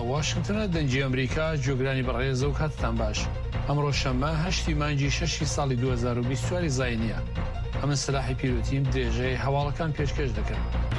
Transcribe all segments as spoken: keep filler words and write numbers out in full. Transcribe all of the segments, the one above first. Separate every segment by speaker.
Speaker 1: واشنگتنە دەنجی ئەمریکا جۆگرانی بەڕێزە و کاتتان باش. ئەمڕۆ شەممە هەشتی مانگی شەشی ساڵی دوو هەزار و بیست و چوار زاینیە. ئەمن سلاحی پیرۆتیم درێژەی هەواڵەکان پێشکەش دەکەن.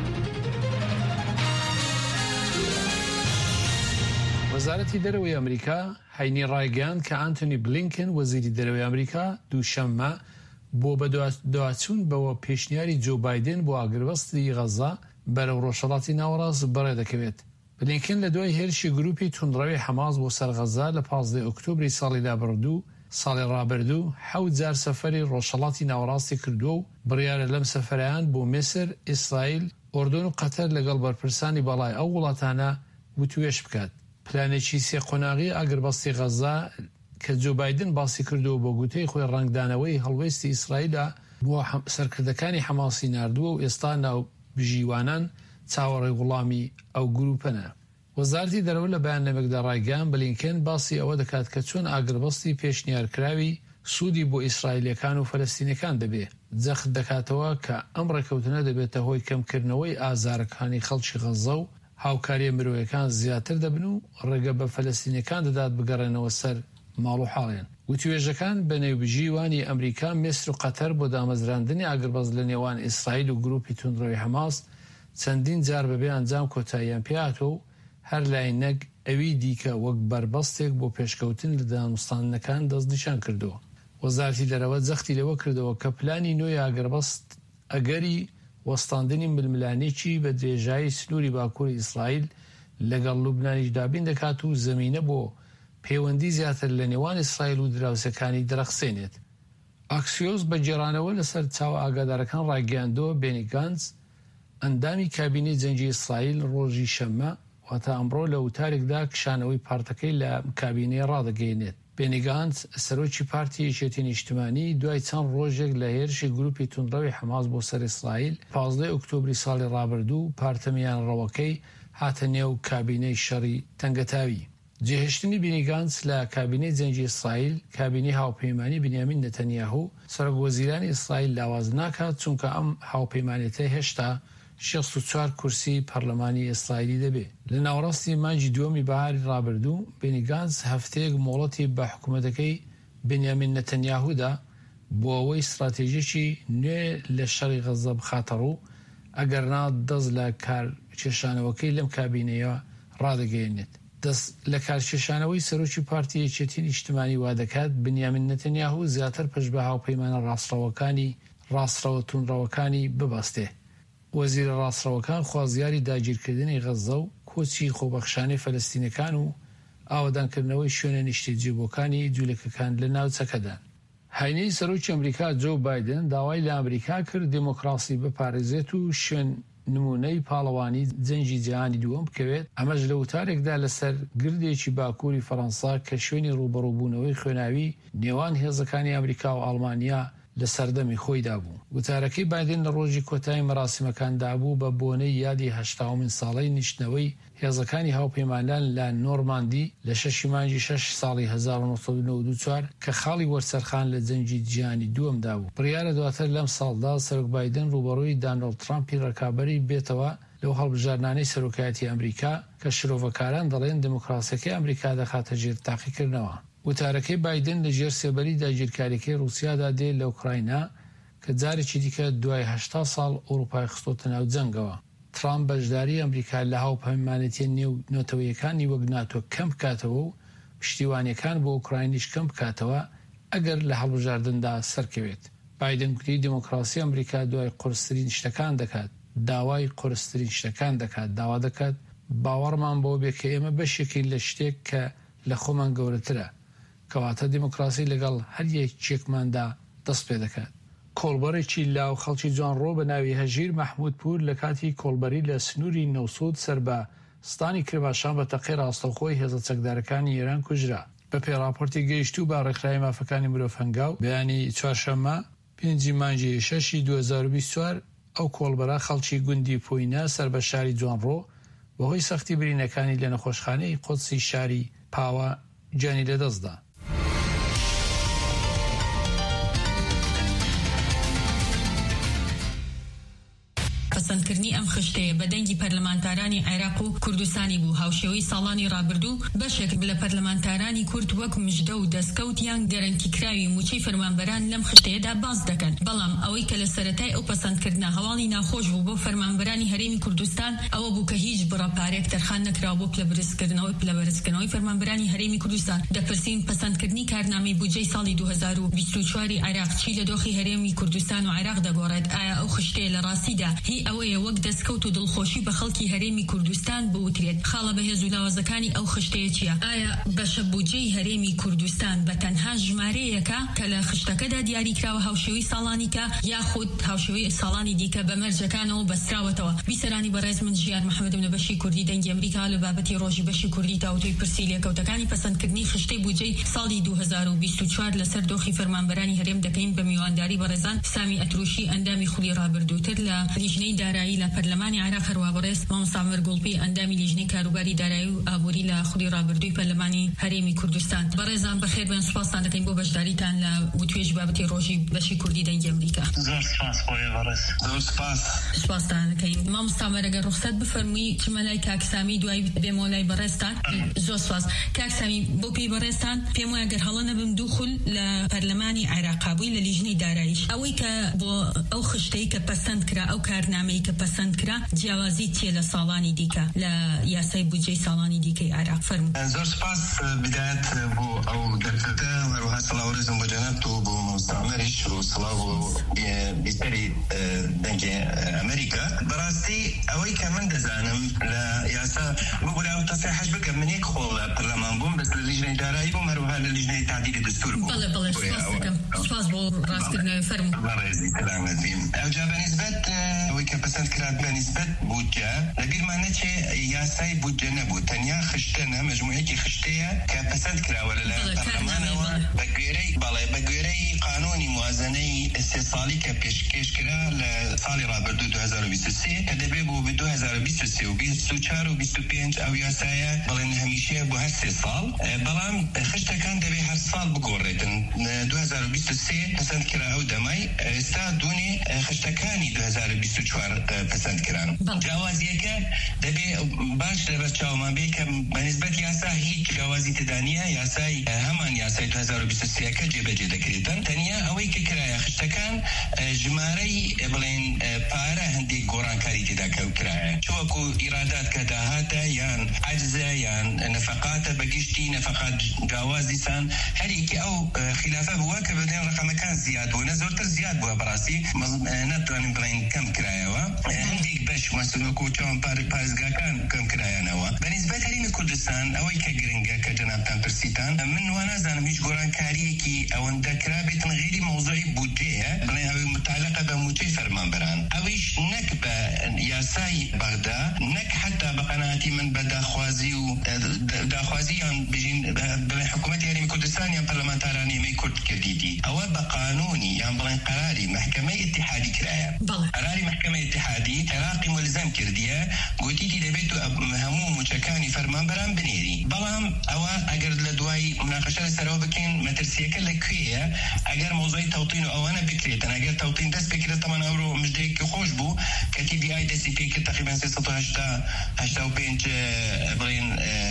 Speaker 1: وەزارەتی دەرەوەی ئەمریکا هەینی ڕایگەیاند کە ئانتۆنی بلینکن وەزیری دەرەوەی ئەمریکا دووشەممە بۆ بەدواچوون بەوە پێشنیاری جۆ بایدن بۆ ئاگربەستی غەزا بەرەو ڕۆژهەڵاتی ناوەڕاست بەڕێ دەکەوێت. بلینکن لە دوای هێرشی گروپی توندڕەوی حەماس بۆ سەر غەزا لە پانزدەی ئۆکتۆبری ساڵی دابڕدوو ساڵی ڕابردوو حەوت جار سەفەری ڕۆژهەڵاتی ناوەڕاستی کردووە و بڕیارە لەم سەفەرەیان بۆ میسر، ئیسرائیل، ئۆردن و قەتەر لەگەڵ بەرپرسانی بەڵای ئەو وڵاتانە وتوێش بکات. پلانێکی سێ قۆناغی ئاگربەستی غەزا کە جۆ بایدن باسی کردووە بۆ گوتەی خۆی ڕنگدانەوەی هەڵوێستی ئیسرائیلە بۆ سەرکردەکانی حەماسی ناردووە و ئێستا ناو بژیوانان چاوەڕێی وڵامی ئەو گروپەنە. وەزارەتی دەرەوە لە بەیاننامەیەکدا ڕایگەیاند بلینکن باسی ئەوە دەکات کە چۆن ئاگربەستی پێشنیارکراوی سوودی بۆ ئیسرائیلەکان و فەلەستینیەکان دەبێت. جەخت دەکاتەوە کە ئەم ڕێکەوتنە دەبێتە هۆی کەمکردنەوەی ئازارەکانی خەڵکی غەزا و هاوکاریە مرۆیەکان زیاتر دەبن و ڕێگە بە فەلەستینیەکان دەدات بگەڕێنەوە سەر ماڵ و حاڵێن. وتوێژەکان بە نێوبژیوانی ئەمریکا، میسر و قەتەر بۆ دامەزراندنی ئاگربەست لە نێوان ئیسرائیل و گروپی توندڕەوی حەماس چەندین جار بەبێ ئەنجام کۆتاییان پێهاتوە و هەر لایەنێک ئەوی دیکە وەک بەربەستێک بۆ پێشکەوتن لە دانوستانەکان دەستنیشان کردووە. وەزارەتی دەرەوە جەختی لەوە کردەوە کە پلانی نوێی ئاگربەست ئەگەری وەستاندنی ململانێکی بە درێژایی سنووری باکووری ئیسرائیل لەگەڵ لوبنانیش دابین دەکات و زەمینە بۆ پەیوەندی زیاتر لە نێوان ئیسرائیل و دراوسەکانی دەرەخسێنێت. ئاکسیۆس بە جێرانەوە لەسەر چاوە ئاگادارەکان ڕاگەیاندەوە بێنی گانس ئەندامی کابینەی جەنگی ئیسرائیل ڕۆژی شەممە واتە ئەمڕۆ لە وتارێکدا کشانەوەی پارتەکەی لە کابینەی ڕادەگەیەنێت. بێنی گانس سەرۆکی پارتی یەکێتی نیشتیمانی دوای چەند ڕۆژێک لە هێرشی گروپی توندڕەوی حەماس بۆ سەر ئیسرائیل پانزدەی ئۆکتۆبری ساڵی ڕابردوو پارتەمیان ڕەوەکەی هاتە نێو کابینەی شەڕی تەنگەتاوی. جێهێشتنی بێنی گانس لە کابینەی جەنگی ئیسرائیل کابینەی هاوپەیمانی بنیامین نەتەنیاهو سەرۆکوەزیرانی ئیسرائیل لاواز ناکات چونکە ئەم هاوپەیمانێتە هێشتا شەست و چوار کورسی پەرلەمانی ئیسرائیلی دەبێت. لە ناوەڕاستی مانگی دووەمی بەهاری ڕابردوو بێنی گانس هەفتەیەک مۆڵەتی بە حکوومەتەکەی بنیامین نەتەنیاهودا بۆ ئەوەی استراتێژیەکی نوێ لە شەڕی غەزا بخاتە ڕوو ئەگەرنا دەست لە کارکێشانەوەکەی لەم کابینەیە ڕادەگەیەنێت. دەست لە کارکێشانەوەی سەرۆکی پارتی یەکێتی نیشتیمانی وا دەکات بنیامین نەتەنیاهو زیاتر پشت بە هاوپەیمانە ڕاستڕەوەکانی ڕاستڕەوە توندڕەوەکانی ببەستێ. وەزیرە ڕاستڕەوەکان خوازیاری داگیرکردنی غەزا و کۆچی خۆبەخشانەی فەلەستینیەکان و ئاوەدانکردنەوەی شوێنە نیشتەجێبووەکانی جوولەکەکان لە ناوچەکەدان. هاینەی سەرۆکی ئەمریکا جۆ بایدن داوای لە ئەمریکا کرد دموکراسی بپارێزێت و شوێن نمونەی پاڵەوانی جەنگی جیهانی دووەم بکەوێت. ئەمەش لە وتارێکدا لەسەر گردێکی باکووری فەڕەنسا کە شوێنی ڕوبەڕووبوونەوەی خوێناوی نێوان هێزەکانی ئەمریکا و ئەڵمانیا لە سەردەمی خۆیدا بوو. وتارەکەی بایدن لە ڕۆژی کۆتایی مەراسیمەکاندا بوو بە بۆنەی یادی هەشتاهەمین ساڵەی نیشتنەوەی هێزەکانی هاوپەیمانان لە نۆرماندی لە شەشی مانگی شەش ساڵی هەزار و نۆ سەد و نەوەد و چوار کە خاڵی وەرسەرخان لە جەنگی جیهانی دووەمدا بوو. بڕیارە دواتر لەم ساڵدا سەرۆک بایدن ڕوبەڕووی دانەڵد ترامپی ڕکابەری بێتەوە لەو هەڵبژارنانەی سەرۆکایەتی ئەمریکا کە شرۆڤەکاران دەڵێن دموکراسیەکەی ئەمریکا دەخاتە ژێر تاقیکردنەوە. وتارەکەی بایدن لە ژێر سێبەری داگیرکاریەکەی رووسیادا دێ لە ئوکراینە کە جارێکی دیکە دوای هەشتا ساڵ ئەوروپای خستۆتە ناو جەنگەوە. ترامپ بەشداری ئەمریکا لە هاوپەیمانێتی نێو نۆتەوەیەکانی وەک ناتۆ کەم بکاتەوە و پشتیوانیەکان بۆ ئوکراینیش کەم بکاتەوە ئەگەر لە هەڵبژاردندا سەرکەوێت. بایدن گوتی دموکراسی ئەمریکا دوای قورسترین شتەکان دەکات، داوای قورسترین شتەکان دەکات، داوا دەکات باوەڕمان بۆ بێ کە ئێمە بەشێکی لە شتێک کە لە خۆمان گەورەترە، کەواتە دیموکراسی لەگەڵ هەر یەکێکماندا دەست پێ دەکات. کۆڵبەرێکی لاو خەڵکی جوانڕۆ بە ناوی هەژیر مەحموود پور لە کاتی کۆڵبەری لە سنووری نەوسود سەر بە ستانی کرماشان بە تەقی ڕاستەوخۆی هێزە چەکدارەکانی ئێران کوژرا. بە پێ راپۆرتی گەیشتوو با ڕێکخراوی مافەکانی مرۆڤ هەنگاو بەیانی چوارشەممە پێنجی مانگی شەشی دوو هەزار و بیست و چوار ئەو کۆڵبەرە خەڵکی گوندی پۆینە سەر بە شاری جوانڕۆ بەهۆی سەختی برینەکانی لە نەخۆشخانەی قودسی شاری پاوە جانی لەدەستدا.
Speaker 2: پەسەندکردنی ئەم خشتەیە بە دەنگی پەرلەمانتارانی عێراق و کوردستانی بوو. هاوشێوەی ساڵانی ڕابردوو بەشێک لە پەرلەمانتارانی کورد وەک مژدە و دەستکەوتیان گەرەنتیکراوی موچەی فەرمانبەران لەم خشتەیەدا باس دەکەن. بەڵام ئەوەی کە لە سەرەتای ئەو پەسەندکردنە هەواڵی ناخۆش بوو بۆ فەرمانبەرانی هەرێمی کوردستان ئەوە بوو کە هیچ بڕەپارێک تەرخان نەکراوە بۆ پلەبەرزکردنەوەی پلەبەرزکردنەوەی فەرمانبەرانی هەرێمی کوردستان. دەپرسین پەسەندکردنی کارنامەی بودجەی ساڵی دوو هەزار و بیست و چوار عێراق چی لە دۆخی هەرێمی کوردستان و عێراق دەگۆڕێت؟ ئایا ئەو خشتەیە لە ڕاستیدا هی ئەوەیە وەک دەستکەوت و دڵخۆشی بە خەڵکی هەرێمی کوردستان بوترێت؟ خاڵە بەهێز و لاوازەکانی ئەو خشتەیە چییە؟ ئایا بەشە بودجەی هەرێمی کوردستان بە تەنها ژمارەیەکە کە لە خشتەکەدا دیاریکراوە هاوشێوەی ساڵانی کە یاخود هاوشێوەی ساڵانی دیکە بە مەرجەکانەوە بەستراوەتەوە؟ بیسەرانی بەڕێز من ژیان محەممەد لە بەشی کوردی دەنگی ئەمریکا لە بابەتی ڕۆژی بەشی کوردی تاوتۆی پرسی لێکەوتەکانی پەسەندکردنی خشتەی بودجەی ساڵی دوو هەزار و بیست و چوار لەسەر دۆخی فەرمانبەرانی هەرێم دەکەین بە میوانداری بەڕێزان سامی ئەتروشی ئەندامی خولی ڕابردووتر لە لیژنەی دارایی لە پەرلەمانی عێراق هەروە بەڕێز مامۆستا عومەر گوڵپی ئەندامی لیژنەی کاروباری دارایی و ئابووری لە خولی ڕابردووی پەرلەمانی هەرێمی کوردستان. بەڕێزان بەخێر بێن، سوپاسان دەکەین بۆ بەشداریتان لە وتوێژ بابەتی ڕۆژی بەشی کوردی دەنگی ئەمریکا.
Speaker 3: زۆر سپاس خۆی بەڕێز. زۆر سپاس.
Speaker 2: سپاسان دەکەین. مامۆستا عومەر ئەگەر ڕوخسەت بفەرمووی چمەلای کاکسامی دوای بێمە لای بەڕێزتان. زۆر سپاس. کاکسامی بۆ پێی بەڕێزتان پێم وایە گەر هەڵە نەبم دوو خول لە پەرلەمانی عێراق بووی لە لیژنەی داراییش ئەوەی کە بۆ ئەو خشتەی کە پەسەند کرا ئەو کارنامەی کە پەسەند کرا جیاوازی چیە لە ساڵانی دیکە لە یاسای بودجەی ساڵانی دیکەی عێراق؟ فەرمووی.
Speaker 3: زۆر سپاس بدایەت بۆ ئەو دەرفەتە هەروەها سەڵاو ڕێزم بۆ جەناب و بۆ مامۆستا عومەریش و سەڵاو بۆ بیستەری دەنگی ئەمریکا. بەڕاستی ئەوەی کە من دەزانم لە یاسا بۆ و تەسەیحش بکەم من یەک خۆڵ لە پەرلەمان بووم بەس لە لیژنەی دارایی بووم هەروەها لە لیژنەی تعدیلی دەستور بووم.
Speaker 2: بەڵێ بەڵێ سپاس دەکەم. سپاس بۆ ڕاستکردنەوەی فەرمووی.
Speaker 3: بەڕێزی سەلامەت بیم. ئەوجا بەنسبەت ئەوەی کە پەسەند کرا بەنسبەت بودجە لەبیرمان نەچێ یاسای بودجە نەبوو، تەنیا خشتەنە مەجموعەیەکی خشتەیە کە پەسەند کراوە لە پەرلەمانەوە بە گوێرەی بەڵێ بە گوێرەی قانونی موازنەی سێ ساڵی کە پێشکەشکرا لە ساڵی ڕابردوو دوو هەزار و بیست و سێ کە دەبێ بوو بە دوو هەزار و بیست و سێ و بیست و چوار و بیست و پێنج ئەو یاسایە بڵێن هەمیشەیە بۆ هەر سێ ساڵ، بەڵام خشتەکان دەبێ هەر ساڵ بگۆڕێتن. دوو هەزار و بیست و سێ پەسەند کرا ئەو دەمای، ئێستا دوونێ خشتەکانی دوو هەزار و بیست و چوار پەسەند کران. جیاوازیەکە دەبێ باش لەبەر چاومان بێ کە بەنسبەت یاسا هیچ جیاوازی تدانیە، یاسای هەمان یاسای دوو هەزار و بیست و سێ کە جێبەجێ دەکرێتن. تەنیا ئەوەی کە کرایە خشتەکان ژمارەی بڵێن پارە هەندێک گۆڕانکاری تێدا کرایە، چوەکو ئیرادات کە داهاتە یان عەجزە یان نەفەقاتە بەگشتی نەفەقات جیاواز دیسان هەرێکی ئەو خلافە بووە کە بەدەن ڕقەمەکان زیاد بوو، نە زۆرتر زیاد بووە بەڕاستی ناتوانین بڵێن کەم کرایەوە. هەندێک بەش مەسولەکو چاوان پارێزگاکان کەم کرایانەوە. بەنسبەت هەرێمی کوردستان ئەوەی کە گرنگە کە جەنابتان پرسیتان، من وا نازانم هیچ گۆڕانکاریەکی ئەوەندە کرا بێتن غێری مەوزوعی بودجەیە بڵێن ئەوەی متعلقە بە موچەی فەرمانبەران، ئەویش نەک بە یاسای بەغدا نەک حتا بە قەناعەتی من بە داخوازی و داخوازی یان بژین بڵێن حکوومەتی هەرێمی کوردستان یان پەرلەمانتارانی ئەمەی کورد کردیدی، ئەوە بە قانونی یان بڵێن قەراری مەحکەمەی ئیتیحادی کرایە. قەراری مەحکەمەی ئیتیحادی عێراقی ملزم کردیە، گوتیتی دەبێت هەموو موچەکانی فەرمانبەران بنێری. بەڵام ئەوە ئەگەر لە دوای مناقەشە لەسەرەوە بکەین مەترسیەکە لەکوێیە؟ ئەگەر مۆزوعی تەوتین و ئەوانە بکرێتن، ئەگەر تەوتین دەست بکرێت تەمان ئەوڕۆ مژدەیەکی خۆش بوو کە تی بی ئای دەستی پێکرد تقریباً سێسەد و هەشتا و پێنج بڵێن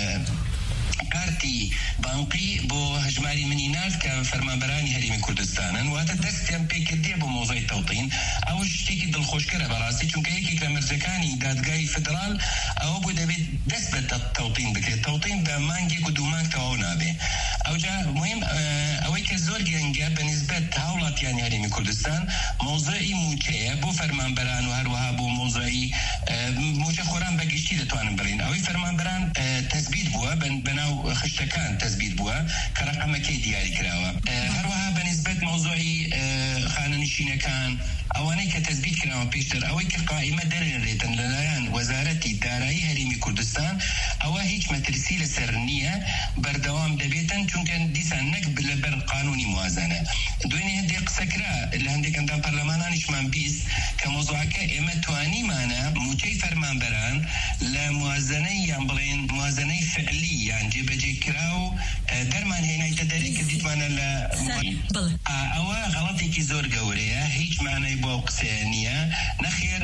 Speaker 3: کارتی بانقی بۆ هەژماری منی نرد کە فەرمانبەرانی هەرێمی کوردستانن، واتە دەستیان پێکردێ بۆ مۆزوعی تەوتین. ئەوە شتێکی دڵخۆشکەرە بەڕاستی، چونکە یەکێک لە مەرجەکانی دادگای فدرال ئەوە بوو دەبێت دەست بە تەوتین بکرێت، تەوتین بە مانگێک و دوو مانگ تەواو نابێ. ئەوجا مهم ئەوەی کە زۆر گرنگە بەنسبەت هاوڵاتیانی هەرێمی کوردستان مۆزوعی موچەیە بۆ فەرمانبەران و هەروەها بۆ مۆزوعی موچە خۆران بەگشتی دەتوانن بڕین. ئەوەی فەرمانبەران تەثبیت بووە بەناو خشتەکان تەثبیت بووە کە ڕقەمەکەی دیاری کراوە. هەروەها بەنسبەت مۆزوعی خانەنشینەکان ئەوانەی کە تەثبیت کراوە پێشتر، ئەوەی کە قائمە دەرێنرێتن لەلایەن وەزارەتی دارایی هەرێمی کوردستان، ئەوە هیچ مەترسی لەسەر نییە، بەردەوام دەبێتن، چونکە دیسان نەک لەبەر قانونی موازنە. دوێنێ هەندێک قسەکرا لە هەندێک ئەندام پەرلەمانانیشمان بیست کە مۆزوعەکە ئێمە توانیمانە موچەی فەرمانبەران لە موازنەی یان بڵێن موازنەی فعلی یان جێبەجێکرا و دەرمان هێنایتە دەرێ کە دیتمانە لە ئەوە غەڵەتێکی زۆر گەورەیە، هیچ مانای بۆ قسەیە نییە. نەخێر هەر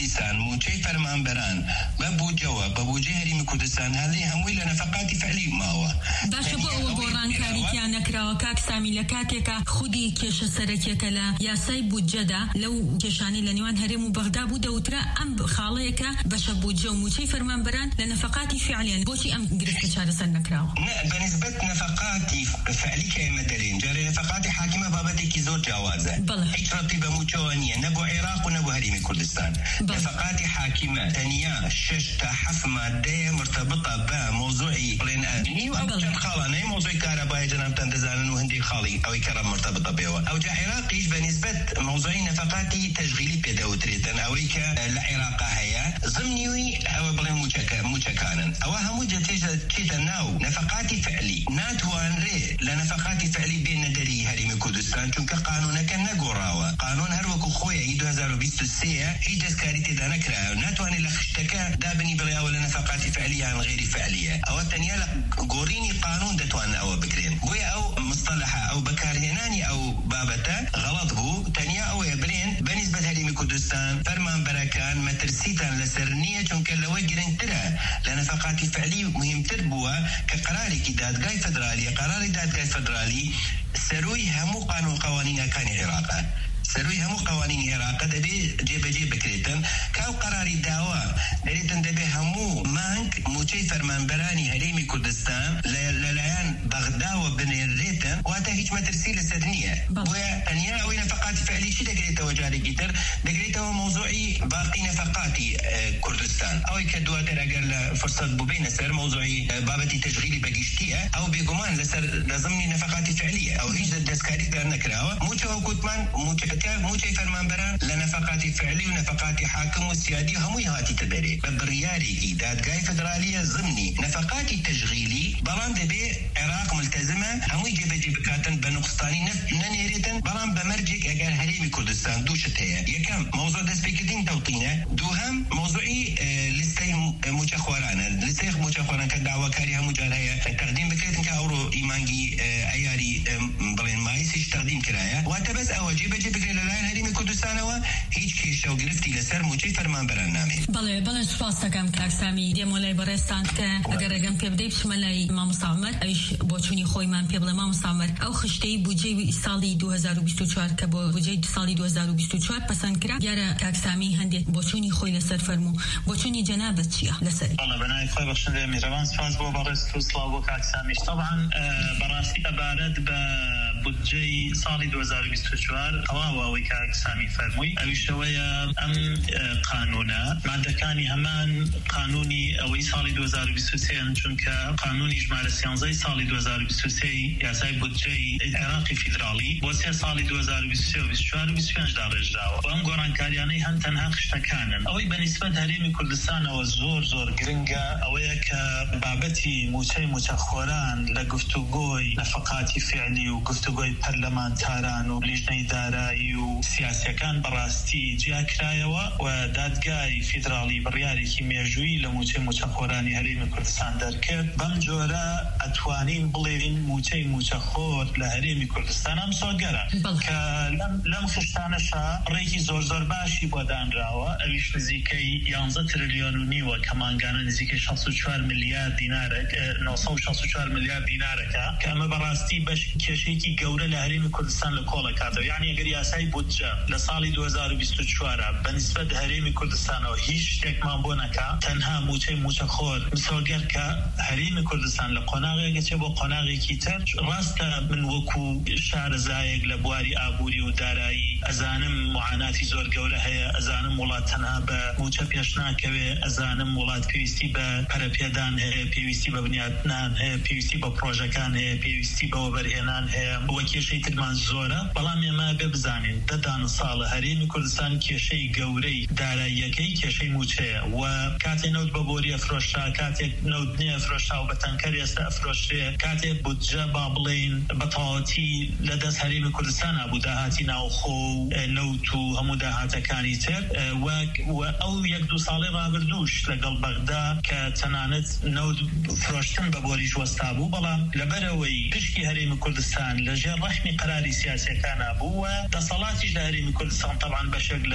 Speaker 3: كردستان موچەی فەرمانبەران بە بوجەوە بە بوجێ هەرێمی کوردستان هەڵی هەمووی لە نەفەقاتی فعلی ماوە.
Speaker 2: باشە بۆ ئەوە گۆڕانکاریتیان نەکراوە کاک سامی لە کاتێکە خودی کێشە سەرەکیەکە لە یاسای بودجەدا لەو کێشانی لە نێوان هەرێم و بەغدا بوو دەوترا ئەم خاڵەیەکە بەشە بودجە و موچەی فەرمانبەران لە نەفەقاتی فعلیان بۆچی ئەم گرفتە چارەسەر نەکراوە؟
Speaker 3: بەنسبەت نەفەقاتی فعلی کە ئێمە دەرێن جارێ نەفەقاتی حاکیمە بابەتێکی زۆر جیاوازە هیچ ڕەبتی بە موچەوە نییە نە بۆ عێراق و نە بۆ هەرێمی کوردستان. نەفەقاتی حاکیمە تەنیا شش تا حەفت مادەیە مرتبطە بە مۆزوعی بڵێن ئەدنی و ئەو چەند خاڵانەی مۆزوعی کارەبای جەنابتان دەزانن و هەندێک خاڵی ئەوەی کە مرتبطە بێەوە. ئەو جا عێراقیش بەنسبەت مۆزوعی نەفەقاتی تەشغیلی پێدەوترێتن ئەوەی کە لە عێراقا هەیە ضمنیوی ئەوە بڵێن موچەکانن ئەوە هەموو جێتێژە چێتە ناو نەفەقاتی فعلی ناتوانرێ لە نەفەقاتی فعلی بێنە دەری هەرێمی کوردستان چونکە قانونەکە نەگۆڕاوە. قانون هەروەکو خۆیە دو هەزار و بیست و سێ هیچ دەستکاری تێدا نەکرایە و ناتوانێت لە خشتەکە دابنی بڵێەوە لە نەفەقاتی فعلی یان غێری فعلیە. ئەوە تەنیا لە گۆڕینی قانون دەتوانن ئەوە بکرێن. بۆیە ئەو مستەلەحە ئەو بەکارهێنانی ئەو بابەتە غەڵەت بوو. تەنیا ئەوەیە برێن بەنسبەت هەرێمی کوردستان فەرمانبەرەکان مەترسیتان لەسەر نییە چونکە لەوە گرنگترە لە نەفەقاتی فعلی مهمتر بووە کە قەرارێکی دادگای فەدرالیە قەراری دادگای فەدرالی سەروی هەموو قانون قوانینەکانی عێراقە سەروی هەموو قوانینی عێراقە دەبێ جێبەجێ بکرێتن کاو قەراری داوا دەرێتن دەبێ هەموو مانگ موچەی فەرمانبەرانی هەرێمی کوردستان لەلایەن بەغداوە بنێرێتن واتە هیچ مەترسی لەسەر نییە. بۆیە تەنیا ئەوەی نەفەقاتی فعلیشی دەگرێتەوە جارێکی تر دەگرێتەوە مۆزوعی باقی نەفەقاتی کوردستان ئەوەی کە دواتر ئەگەر لە فرسەت بووبینە سەر مۆزوعی بابەتی تەشغیلی بەگشتیە ئەو بێگومان لەسەر لەزمنی نەفەقاتی فعلیە ئەو هیچ دەستکاری دار نەکراوە. موچەوە گوتمان موچە موچەی فەرمانبەران لە نەفەقاتی فعلی و نەفەقاتی حاکم و سیادی هەمووی هاتیتە دەرێ بە بڕیارێکی دادگای فەدرالیە ضمنی نەفەقاتی تەشغیلی بەڵام دەبێ عێراق ملتەزمە هەمووی جێبەجێ بکاتن بە نوقستانی نەنێرێتن بەڵام بە مەرجێک ئەگەر هەرێمی کوردستان دووشت هەیە. یەکەم مۆزوع دەستپێکردنی دەوڵتینە دووهەم مۆزوعی لیستەی موچەخۆرانە لیستەی موچەخۆران کە داواکاری هەموو جار هەیە تەقدیم بکرێتن کە ئەوڕۆ ئیمانگی ئەیاری بڵێن مایسیش تەقدیم کرایە واتە بەس ئەوە جێبەجێ بکرێت لەلایەن هەرێمی کوردستانەوە هیچ کێشە و گرفتی لەسەر موچەی فەرمانبەران نامێت.
Speaker 2: بەڵێ بەڵێ سوپاس دەکەم کاک سامی دێمە لای بەڕێستان کە ئەگەر ڕێگەم پێ بدەی بچمە لای مامۆستا عومەر ئەویش بۆ چوونی خۆیمان پێ بڵێ مامۆستا عومەر ئەو خشتەی بودجەی ساڵی دو هەزار و بیست و چوار کە بۆ بودجەی ساڵی دو هەزار و بیست و چوار پەسەند کرا دیارە کاک سامی هەندێک بۆ چوونی خۆی لەسەر فەرموو بۆ چوونی جەنابەت چییە لەسەری؟
Speaker 4: بەڵێ بەناوی خۆی بەخشندە میرەوان سوپاس بۆ بەڕێست و سڵاو بۆ کاک سامیش. طبعا بەڕاستی عەبارەت بە بودجەی ساڵی دو هەزار و بیست و چوار تەواو ئەوەی کاک سامی فەرمووی ئەویشەوەیە ئەم قانونە مادەکانی هەمان قانونی ئەوەی ساڵی دو هەزار و بیست و سێ چونکە قانونی ژمارە سیانزەی ساڵی دو هەزار و بیست و سێ یاسای بودجەی عێراقی فیدرالی بۆ سێ ساڵی دو هەزار و بیست و سێ و بیست و چوار و بیست و پێنج دا ڕێژراوە و ئەم گۆڕانکاریانەی هەن تەنها خشتەکانن. ئەوەی بەنسبەت هەرێمی کوردستانەوە زۆر زۆر گرنگە ئەوەیە کە بابەتی موچەی موچەخۆران لە گفتوگۆی نەفەقاتی فعلی و گفتوگۆی پەرلەمانتاران و لیژنەی دارایی و سیاسیەکان بەڕاستی جیاکرایەوە و دادگای فیدرالی بڕیارێکی مێژووی لە موچەی موچەخۆرانی هەرێمی کوردستان دەرکرد. بەم جۆرە ئەتوانین بڵێین موچەی موچەخۆر لە هەرێمی کوردستان ئەم سۆگەرە کە لەم خشتانەشە ڕێکی زۆر زۆر باشی بۆ دانراوە ئەویش نزیکەی یانزە تریلیۆن و نیوە کە مانگانە نزیکەی شەست و چوار ملیار دینارێک نۆسە و شەست و چوار ملیار دینارەکە کە ئەمە بەڕاستی بەش کێشەیەکی گەورە لە هەرێمی کوردستان لە کۆڵە کاتەوە. یعنی ئەگەر یاسای بودجە لە ساڵی دو هەزار و بیست و چوار بەنسبەت هەرێمی کوردستانەوە هیچ شتێکمان بۆ نەکا تەنها موچەی موچەخۆر مسۆگەر کە هەرێمی کوردستان لە قۆناغێک چێ بۆ قۆناغێکی تر ڕاستە من وەکو شارەزایەک لە بواری ئابووری و دارایی ئەزانم معاناتی زۆر گەورە هەیە ئەزانم وڵات تەنها بە موچە پێش ناکەوێ ئەزانم وڵات پێویستی بە پەرەپێدان هەیە پێویستی بە بنیادنان هەیە پێویستی بە پرۆژەکان هەیە پێویستی بەوە بەرهێنان هەیە وە کێشەی ترمان زۆرە بەڵام ئێمە بێ بزانین دەدان ساڵە هەرێمی کوردستان کێشەی گەورەی داراییەکەی کێشەی موچەیە و کاتێک نەوت بە بۆری ئەفرۆشرا کاتێک نەوت نییە ئەفرۆشرا و بە تەنکەر ئێستا ئەفرۆشرێ کاتێک بودجە با بڵێین بە تەواوەتی لەدەست هەرێمی کوردستان بوو داهاتی ناوخۆ و نەوت و هەموو داهاتەکانی تر و ئەو یەک دوو ساڵی ڕابردووش لەگەڵ بەغدا کە تەنانەت نەوت فرۆشتن بە بۆریش وەستا بوو بەڵام لەبەرەوەی پشکی هەرێمی کوردستان لەژێر ڕەحمی قەراری سیاسیەکانە بوو و دەسەڵاتیش لە هەرێمی کوردستان طبعاً بەشێک لە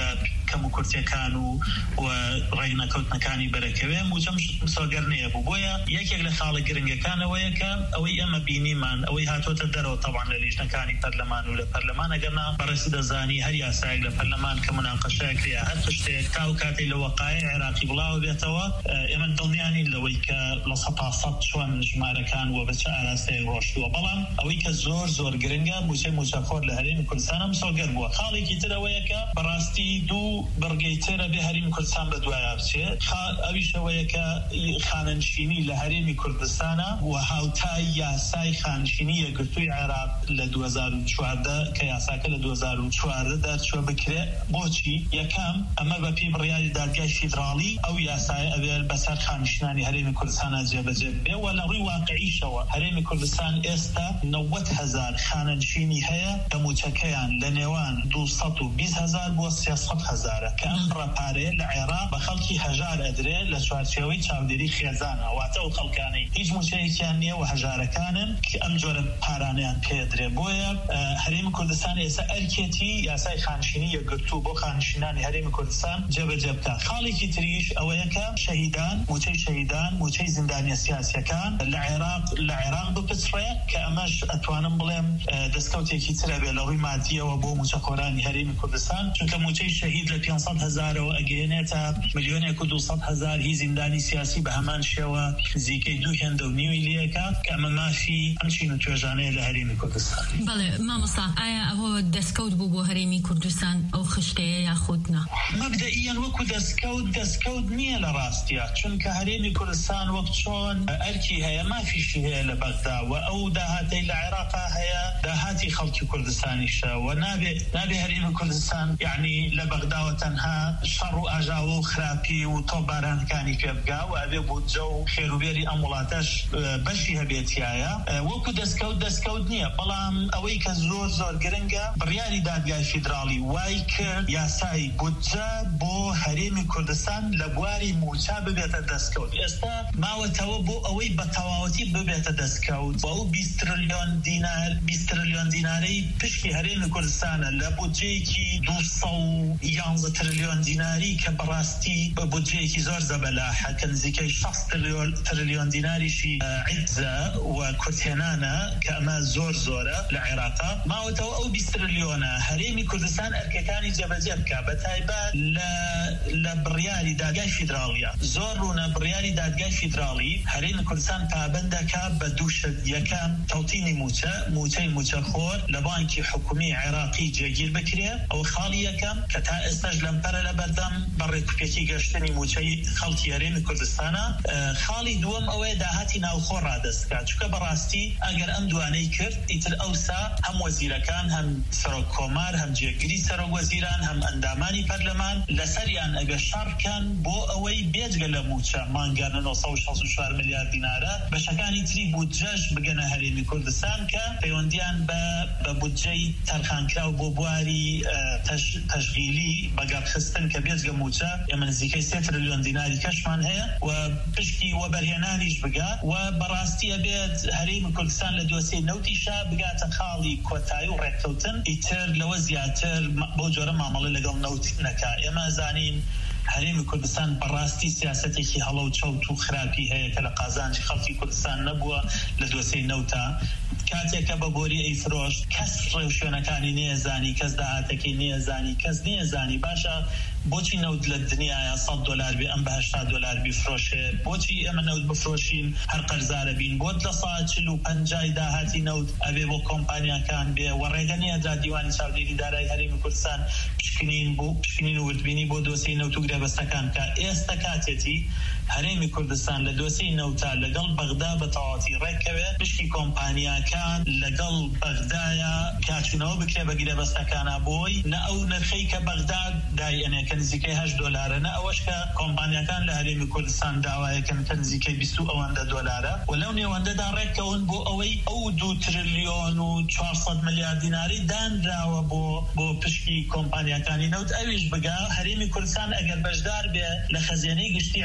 Speaker 4: کەم و کورتەکان و ڕێگنەکەوتنەکانی بەرەکەوێ موچە مسۆگەر نییە بوو بۆیە یەکێک لە خاڵە گرنگەکانەوەیە کە ئەوەی ئەمە بینیمان ئەوەی هاتۆتە دەرەوە طبعاً لە لیژنەکانی پەرلەمان و لە پەرلەمان ئەگەرنا بەڕێسی دەزانی هەر یاسایەک لە پەرلەمان کە مناقەشەیەک لێ هەر شتێک تا و کاتێک لە وەقایع عێراقی بڵاو بێتەوە ئێمە دڵنیانین لەوەی کە لە سەدا سەد چۆن ژمارەکان وە بە چه ئاراستەیەک ڕۆشتووە بەڵام ئەوەی کە زۆر زۆر گرنگە موچەی موچەخۆر لە هەرێمی کوردستان مسۆگەر بووە. خاڵێکی ترەوەیە کە بەڕاستی دوو بڕگەی ترە بێ هەرێمی کوردستان بە دوایە بچێت ئەویشەوەیە کە خانەنشینی لە هەرێمی کوردستانە و هاوتای یاسای خانشینی یەکگرتووی عێراق لە دوو هەزار و چواردە کە یاساکە لە دوو هەزار و چواردە دەرچووە بکرێ. بۆچی؟ یەکەم ئەمە بە پێی بڕیاری دادگای فیدراڵی ئەو یاسای ئەوێ بەسەر خانشینانی هەرێمی کوردستانە جێبەجێ بێ و لە ڕووی واقعیشەوە هەرێمی کوردستان ئێستا نەوەت هەزار خانەنشینی هەیە کە موچەکەیان لە نێوان دووسەد و بیست هەزار بۆ سێسەد هەزارە کە ئەم ڕەپارەیە لە عێراق بە خەڵکی هەژار ئەدرێ لە چوارچێوەی چاودێری خێزانە واتە ئەو خەڵکانەی هیچ موچەیەکیان نییە و هەژارەکانن کە ئەم جۆرە پارانەیان پێدرێ. بۆیە هەرێمی کوردستان ئێستا ئەرکێتی یاسای خانشینی یەکگرتوو بۆ خانشینانی هەرێمی کوردستان جێبەجێ بکات. خاڵێکی تریش ئەوەیە کە شەهیدان موچەی شەهیدان موچەی زیندانیە سیاسیەکان لە عێراق لە عێراق بپچڕێ کە ئەمەش ئەتوانم بڵێم دەستکەوتێکی ترە بێ لە ڕووی مادیەوە بۆ موچەخۆرانی هەرێمی کوردستان چونکە موچەی شەهید لە پێنجسەد هەزارەوە ئەگەیەنێتە ملیۆنێک و دووسەد هەزار هی زیندانی سیاسی بە هەمان شێوە نزیکەی دوو هێندە و نیوی لێکە کە ئەمە مافی ئەمچین و توێژانەیە لە هەرێمی کوردستان.
Speaker 2: بەڵێ مامۆستا ئایا ئەوە دەستکەوت بوو بۆ هەرێمی کوردستان ئەو خشتەیە یاخودنا؟
Speaker 4: مەبدەئیەن وەکو دەستکەوت دەستکەوت نییە لە ڕاستیە چونکە هەرێمی کوردستان وەک چۆن ئەرکی هەیە مافیشی هەیە لە بەغدا و ئەو داهاتەی لە عێراقا هەیە داهاتی خەڵکی کوردستانیشە و نابێ نابێ هەرێمی کوردستان یعنی لە بەغداوە تەنها شەڕ و ئاژاوە و خراپی و تۆپبارانەکانی پێ بگا و ئەبێ بودجە و خێروبێری ئەم وڵاتەش بەشی هەبێتیایە وەکو دەستکەوت دەستکەوت نییە. بەڵام ئەوەی کە زۆر زۆر گرنگە بڕیاری دادگای فیدراڵی وای کرد یاسای بودجە بۆ هەرێمی کوردستان لە بواری موچە ببێتە دەستکەوت. ئێستا ماوەتەوە بۆ ئەوەی بە تەواوەتی ببێتە دەستکەوت بۆ ئەو بیست تریلیۆن دینار بیست تریلیۆن دینارەی پشتی هەرێمی کوردستانە لە بودجەیەکی دووسەد و یانزە تریلیۆن دیناری کە بەڕاستی بە بودجەیەکی زۆر زەبەلاحە کە نزیکەی شەست تریلیۆن دیناریشی عیدزە و کورتێنانە کە ئەمە زۆر زۆرە لە عێراقا. ماوەتەوە ئەو بیست تریلیۆنە هەرێمی کوردستان ئەرکەکانی جێبەجێ بکە بە تایبەت لە بڕیاری دادگای فیدراڵیە. زۆر ڕوونە بڕیاری دادگای فیدراڵی هەرێمی کوردستان پابەندەکە بە دوو شت. یەکەم تەوتینی موچە موچەی موچەخۆر لە بانکی حکومی عێراقی جێگیر بکرێ ئەو خاڵی یەکەم کە تا ئێستاش لەمپەرە لە بەردەم بەڕێکوپێکی گەشتنی موچەی خەڵکی هەرێمی کوردستانە. خاڵی دووەم ئەوەیە داهاتی ناوخۆ ڕادەستکات چونکە بەڕاستی ئەگەر ئەم دوانەی کرد ئیتر ئەوسا هەم وەزیرەکان هەم سەرۆک کۆمار هەم جێگیری سەرۆک وەزیران هەم ئەندامانی پەرلەمان لەسەریان ئەگە شەڕکان بۆ ئەوەی بێجگە لە موچە مانگانە نۆسەد و شەست و چوار ملیار دینارە بەشەکانی تری بودجەش بگەنە هەرێمی کوردستان کە پەیوەندیان بە بودجەی تەرخانکراو بۆ بواری تەشغیلی بەگەڕخستن کە بێجگە موچە ئێمە نزیکەی سێ تریلیۆن دیناری کەشمان هەیە و پشتی وەبەرهێنانیش بگا و بەڕاستی ئەبێت هەرێمی کوردستان لە دۆسیەی نەوتیشا بگاتە خاڵی کۆتایی و ڕێککەوتن ئیتر لەوە زیاتر بۆ جۆرە مامەڵە لەگەڵ نەوت نەکا. ئێمە زانین هەرێمی کوردستان بەڕاستی سیاسەتێکی هەڵە و چەوت و خراپی هەیە کە لە قازانجی خەڵکی کوردستان نەبووە لە دۆسیەی نەوتە. کاتێکە بە بۆری ئەیفرۆشت کەس ڕێوشوێنەکانی نێزانی کەس داهاتەکەی نێزانی کەس نێزانی باشە بۆچی نەوت لە دنیاە سەد دۆلار بێ ئەم بە هەشتا دۆلار بیفرۆشێ بۆچی ئێمە نەوت بفرۆشین هەر قەرزارە بین بۆت لە سەد چل و پەنجای داهاتی نەوت ئەبێ بۆ کۆمپانیاکان بێ و ڕێگە نیە دا دیوانی چاودێری دارایی هەرێمی کوردستان پشکنین بۆ پشکنین و وردبینی بۆ دۆسیەی نەوت و گرێبەستەکان کە ئێستا کاتێتی هەرێمی کوردستان لە دۆسیەی نەوتە لەگەڵ بەغدا بە تەواوەتی ڕێکەوێت پشتی کۆمپانیاکان لەگەڵ بەغدایە کاچونەوە بکرێ بە گرێبەستەکانە بۆی نە ئەو نرخەی کە بەغدا دایەنێ کە نزیکەی هەشت دۆلارە نە ئەوەش کە کۆمپانیاکان لە هەرێمی کوردستان داوایەکەن کە نزیکەی بیست و ئەوەندە دۆلارە و لەو نێوەندەدا ڕێکەون بۆ ئەوەی ئەو دوو تریلیۆن و چوارسەد ملیار دیناری دانراوە بۆ بۆ پشتی کۆمپانیاکانی نەوت ئەویش بگا هەرێمی کوردستان ئەگەر بەشدار بێ لە خەزیانەی گشتی عێراق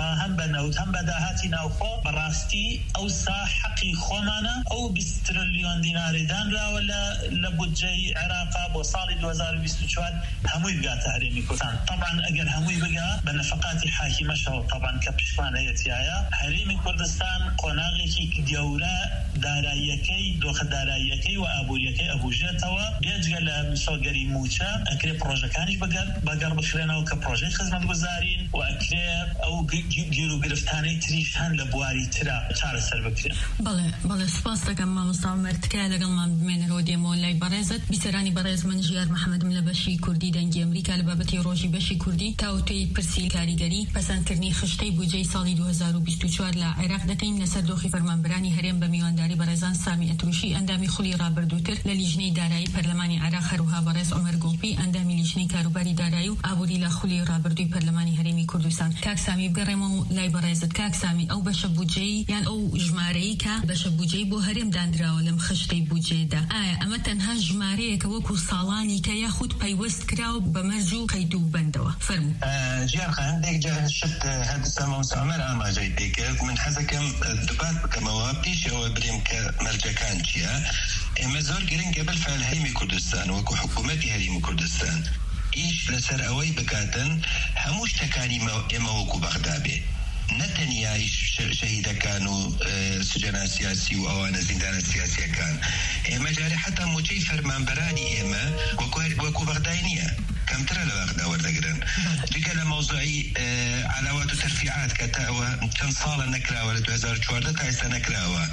Speaker 4: هم بنود هم بداهاتی ناوخۆ بەڕاستی ئەوسا حەقی خۆمانە ئەو بیست تریلیۆن دیناری دانرا ولا لە بودجەی عێراقا بۆ ساڵی دو هەزار و بیست و چوار هەمووی بگاتە هەرێمی کوردستان. طبعا ئەگەر هەمووی بگا بە نەفەقاتی حاکیمەشەوە طبعا کە پشتوان هەیەتیایە هەرێمی کوردستان قۆناغێکی گەورە داراییەکەی دۆخە داراییەکەی و ئابوووریەکەی ئەبوژێتەوە بێجگە لە مسۆگەری موچە ئەکرێ پرۆژەکانیش بەگەڕ بخرێنەوە کە پرۆژەی خزمەتگوزارین و ئەکرێ ئەو گیر و گرفتانەی تریش هەن لە بواری ترا چارەسەر بکرێن.
Speaker 2: بەڵێ بەڵێ سپاس دەکەم مامۆستا عومەر تکایە لەگەڵمان بمێنەرەوە دێمەوە لای بەڕێزت بیسەرانی بەڕێز من ژیار محەممەدم لە بەشی کوردی دەنگی ئەمریکا لە بابەتی ڕۆژی بەشی کوردی تاوتوی پرسی کاریگەری پەسەندکردنی خشتەی بودجەی ساڵی دو هەزار و بیست و چوار لە عێراق دەکەین لەسەر دۆخی فەرمانبەرانی هەرێم بە میوانداری بەڕێزان سامی ئەتروشی ئەندامی خولی ڕابردووتر لە لیژنەی دارایی پەرلەمانی عێراق هەروها بەڕێز عومەر گوڵپی ئەندامی لیژنەی کاروباری دارایی و ئابووری لە خولی ڕابردووی پەرلەمانی هەرێمی کوردستان. کاک سامی بگەڕێمەوە لای بەڕێزت. کاک سامی ئەو بەشە بودجەی یان ئەو ژمارەی کە بەشە بودجەی بۆ هەرێم دانراوە لەم خشتەی بودجێدا ئایا ئەمە تەنها ژمارەیەکە وەکو ساڵانی کە یاخود پەیوەست کراوە بە مەرج و قەید و بەندەوە؟ فەرموو.
Speaker 3: جیان هەندێک جار شت هەندسا مامۆستا عومەر ئاماژەی پێ کرد. من حەزەکەم دووبات بکەمەوە پێشەوە برێم کە مەرجەکان چییە. ئێمە زۆر گرنگە بەلفعل هەرێمی کوردستان وەکو حکوومەتی هەرێمی کوردستان ئیش لەسەر ئەوەی بکاتن هەموو شتەکانی ئێمە وەکو بەغدا بێ، نەتەنیای شەهیدەکان و سجەنە سیاسی و ئەوانە زیندانە سیاسیەکان. ئێمە جارێ حتا موچەی فەرمانبەرانی ئێمە وەکو بەغدای نییە، کەمترە لە بەغدا وەردەگرن. جگە لە مەوزوعی علاوات و تەرفیعات کە تا ئەوە چەند ساڵە نەکراوە لە دو هەزار و چواردە تا ئێستا نەکراوە،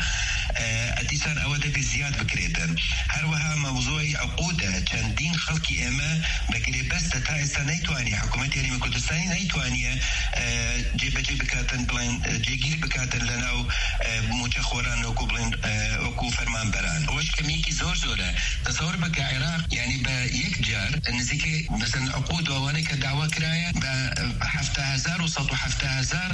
Speaker 3: ئەتیسان ئەوە دەبێت زیاد بکرێتن. هەروەها مەوزوعی عقودە چەندین خەڵکی ئێمە بەگرێ بەستە تا ئێستا نەیتوانی حکوومەتی هەرێمی کوردستانی نەیتوانیە جێبەجێ بکاتن بڵێن جێگیر بکاتن لەناو موچە خۆران وەکو بڵێن وەکو فەرمانبەران. ئەوەش کەمیەکی زۆر زۆرە. تەسەوەر بکە عێراق یعنی بە یەک جار نزیکەی مثلا عقود و ئەوانەی کە داوا کرایە بە هەفتە هەزار و سەد و هەفتە هەزار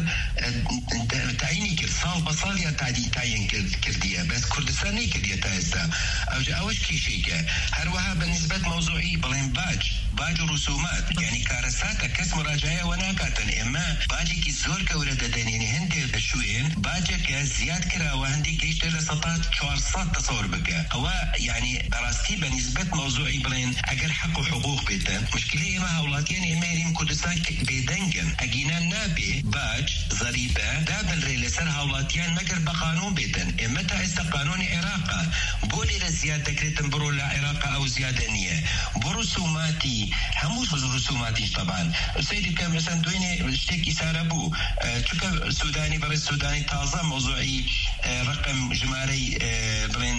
Speaker 3: تعینی کرد، ساڵ بە ساڵ یا تعیین کردیە، بەس کوردستان نەیکردیە تا ئێستا. ئەوجا ئەوەش کێشێکە. هەروەها بەنسبەت مەوزوعی بڵێن باج باج و ڕسومات یعنی کارەساتە کەس مراجعەوە ناکاتن. ئێمە باجێکی زۆر گەورە دەدەنێنی هەندێک بە شوێن باجێکە زیاد کراوە هەندێک گەیشتە لە سەد چوارسەد تەسەوەر بکە. ئەوە یعنی بەڕاستی بەنسبەت مەوزوعی بڵێن ئەگەر حەق و حقوق بێتن مشکلەی ئێمە هاوڵاتیان ئێمە هەرێمی کوردستان بێدەنگن. ئەگینە نابێ باج زەریبە دابنرێ لەسەر هاوڵاتیان مەگەر بە قانون بێتن. ئێمە تا ئێستا قانونی عێراقا بۆ لێرە زیاد دەکرێتن بڕۆ لە عێراقا ئەو زیادە نییە. بۆ ڕسوماتی هەموو ڕسوماتیش طبعاً سەیری کە مەسەن دوێنێ شتێکی سارە بوو چونکە سودانی بەڕێز سودانی تازە مۆزوعی ڕقم ژمارەی بڵێن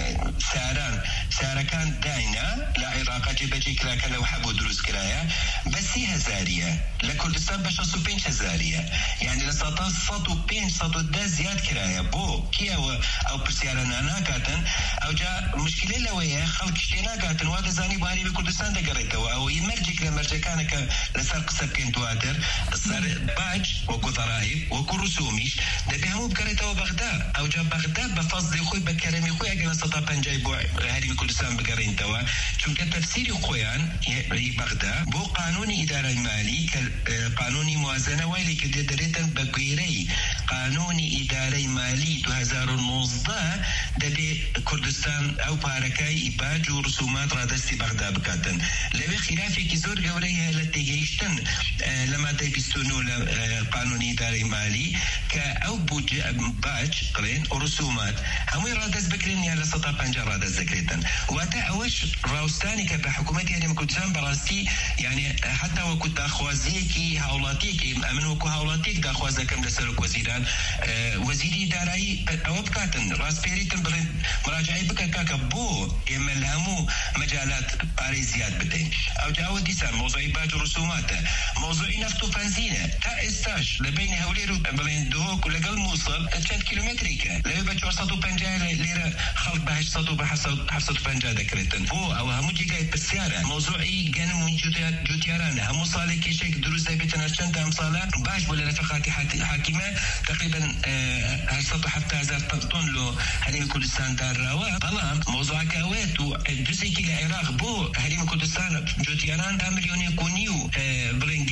Speaker 3: ساران سارەکان داینە لە عێراقا جێبەجێ کراکە لەو حەبوو دروست کرایە بە سی هەزاریە، لە کوردستان بە شەست و پێنج هەزاریە، یعنی لە سەدا سەد و پێنج سەد و دە زیاد کرایە. بۆ کیەوە ئەو پرسیارە ناکاتن؟ ئەوجا مشکلەی لەوەیە خەڵک شتێ ناکاتن وا دەزانی باری بە کوردستان دەگەڕێتەوە. ئەوەی مەرجێک لە مەرجەکانە کە لەسەر قسە بکەین دواتر سەر باج وەکو ضرائب وەکو ڕسومیش دەبێ هەموو بگەڕێتەوە بەغدا. ئەوجا بەغدا بە فەزلی خۆی بە کەرەمی خۆی ئەگەر لە سەدا پەنجای بۆ هەرێمی کوردستان بگەڕێنەوە چونکە تەفسیری خۆیان بەغدا بۆ قانونی ئیدارەی مالی کە قانونی موازنە وای لێ کردێ دەرێتن بە گوێرەی قانونی ئیدارەی مالی دو هەزار و نۆزدە دەبێ کوردستان ئەو پارەکەی باج و ڕسومات ڕادەستی بەغدا بکاتن. لەوێ خلافێکی زۆر گەورەی هەیە لە تێگەیشتن لە مادەی بیست و نۆ لە قانونی ئیدارەی مالی کە ئەو باج بڵێن ڕسومات هەمووی ڕادەست بکرێن یان لە سەدا پەنجا ڕادەست دەکرێتن. واتە ئەوەش ڕاوستانی کە بە حکوومەتی هەرێمی کوردستان بەڕاستی یعنی حتا وەکو داخوازیەکی هاوڵاتیەکی ئەمن وەکو هاوڵاتیەک داخواز دەکەم لەسەر وەزیران وەزیری دارایی ئەوە بکاتن ڕاستپێریتن بڵێن مراجعەی بکەن کاکە بۆ ئێمە لە هەموو مەجالات پارەی زیاد بدەین. ئەوجا ئەوە دیسان مۆزوعی باج و ڕسوماتە. مۆزوعی نەفت و بەنزینە تا ئێستاش لە بینی هەولێر و بڵێن دۆک و لەگەڵ مووسڵ چەند کیلومتریکە لەوێ بە چوارسەد و پەنجا لێرە خەڵک بە هەشت سەد و بە هەفت سەد و پەنجا دەکرێتن. بۆ ئەوە هەموو جێگای پرسیارە. مۆزوعی گەنم و جوتیارانە هەموو ساڵێک کێشێک دروست دەبێتن هەرچەند ئەم ساڵە باش بۆ لە رەفەقاتی حاکیمە تقریبا هەشت سەد و هەفتە هەزار تۆن لۆ هەرێمی کوردستان داراوە. بەڵام مۆزوعەکە ئەوەیە و جزێکی لە عێراق بۆ هەرێمی کوردستان جوتیاران تا ملیۆنێک و نیو بڵێن گەنم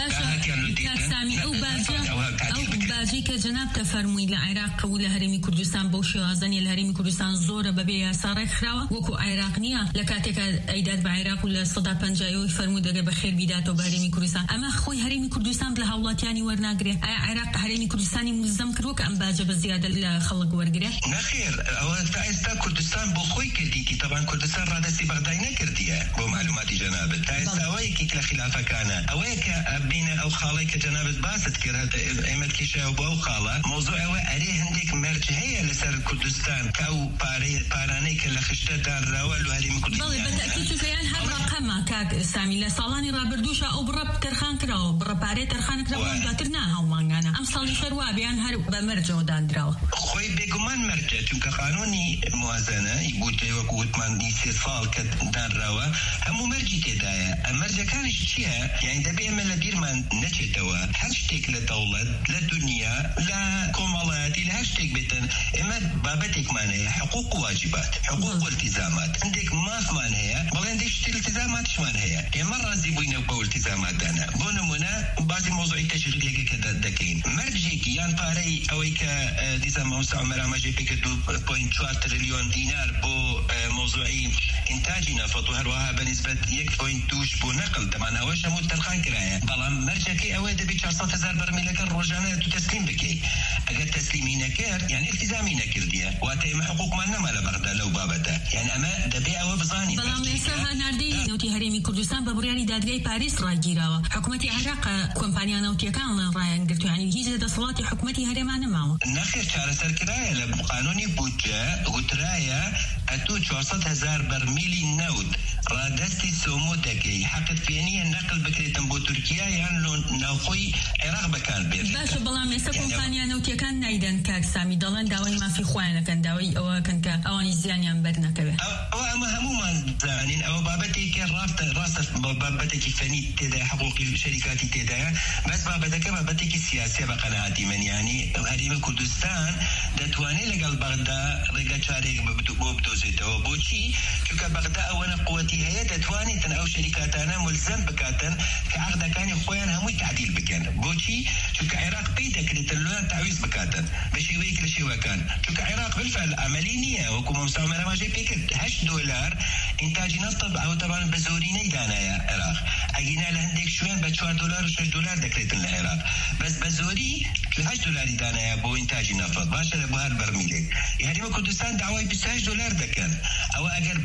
Speaker 2: سامي أو باجي أو باجي كجناب تفرمي لعراق ولا هرمي كردستان بوشي غازني الهرمي كردستان زورة ببيع صار خراوة وكو عراقنية لكاتك أيداد بعراق ولا صدا بنجايو يفرموا دقة بخير بداته بهرمي كردستان أما خوي هرمي كردستان بلا هولاتياني ورناقري عراق هرمي كردستاني ملزم كروك أم باجي بزيادة لخلق ورقري
Speaker 3: نخير أو تايستا كردستان بخوي كرديكي طبعا كردستان رادسي بغداينا كردية بمعلوماتي جناب تايستا أويكي كلا خلافة كان أويك أبينا أو خاليك جناب باست كرهت إمت كيشة أو خالة موضوع أو أريه عندك مرجعية لسر كردستان كأو باري باراني كلا خشتة دار راول وهرمي كردستان
Speaker 2: بالي بالتأكيد شوفيان هالرقم كاك سامي لصالاني رابردوشة أو برب ترخان كراو برب باري ترخان كراو باترناها ومانغانا أم صالي شروابيان هرو بمرجع دان دراو
Speaker 3: خوي بيقومان مرجع تونك قانوني موازنة يبوتي وكوت من يصير فال كدان راوا هم مرجع تدايا المرجع كان شيء يعني دبي من الدير من نشتوا هاشتاج للدولة للدنيا لا كمالات إلى هاشتاج بتن إما بابتك معناها حقوق واجبات حقوق والتزامات عندك ما في معناها بل عندك التزامات شو معناها مرة زيبوين أو التزامات أنا بونمونا بعض موضوع تشغيل كذا دكين مرجعك يان باري أو إيك ديزا موسع مرامج بيك دو بوينت شوار تريليون دينار بو موضوعي إنتاجنا فطوهرها بنسبة يك بوينت دوش بو نقل طبعا أوش هم ترخان كرايا بلام مرجعك أود بيشارصات هزار برميل كر رجعنا تسليم بكي أجد تسليمين كر يعني التزامين كردية واتهم حقوق منا ما لبغدا لو بابته يعني أما دبي أو بزاني
Speaker 2: بلام لسه ناردي نوتي هرمي كردستان ببرياني دادجاي باريس راجيراوا حكومتي عراق كومبانيا نوتي كان راين قلتوا يعني هي زاد صلاتي حكومتي هرمانه معه
Speaker 3: نخير شهر سر كرايا لقانوني بوجة وترايا أتو شوصت هزار برميلي نود رادستي سوموتكي حقت فيني النقل بكريتن بو تركيا يعني نوخي عراق بكان بير
Speaker 2: باش بلام لسه كومبانيا نوتي كان نايدن كاك سامي دلان داوي ما في خوانه كان داوي او كان كا اواني زيان برنا كبه
Speaker 3: او اما همو ما زانين او بابتي كان رافت راس بابتي فني تدا حقوق شركات تدا بس بابتك بابتي سياسيه بقناعتي من يعني هريم كردستان دتواني لقل بغداد رجع شارك ببدو بدوزته بوشي شوكا بغداد اولا قوتي هي دتواني تن او شركاتنا ملزم بكاتن كعقد كان خوان هم تعديل بكان بوشي شوكا عراق بيدك لتلون تعويض بكاتن باش يويك لشي وكان شوكا عراق بالفعل عملينيه وكم مستعمره ما جاي بيك هشت دولار انتاج نفط او طبعا بزوريني دانا يا عراق اجينا لهندك شوين ب أربعة دولار و دولار دكريت العراق بس بزوري هشت دولار دانا يا بو انتاج نفط باش ابو هالبرميلك يعني كردستان دعوه ب ستة عشر دولار دكان او اگر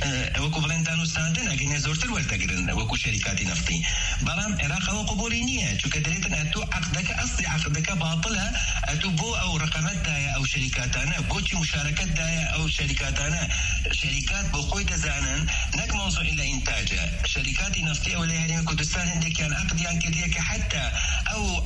Speaker 3: وكو فلندانو ستاندن اجينا زورتر ولتقرن وكو شركات نفطي برام عراق او قبولينيه شو كدريت اتو عقدك اصلي عقدك باطله اتو بو او رقمات دايا او شركاتنا بوتي مشاركات دايا او شركاتنا شركات بقوي تزانن نك موضوع الا انتاجها شركات نفطيه ولا يعني كردستان عندك كان عقد يعني كديك حتى او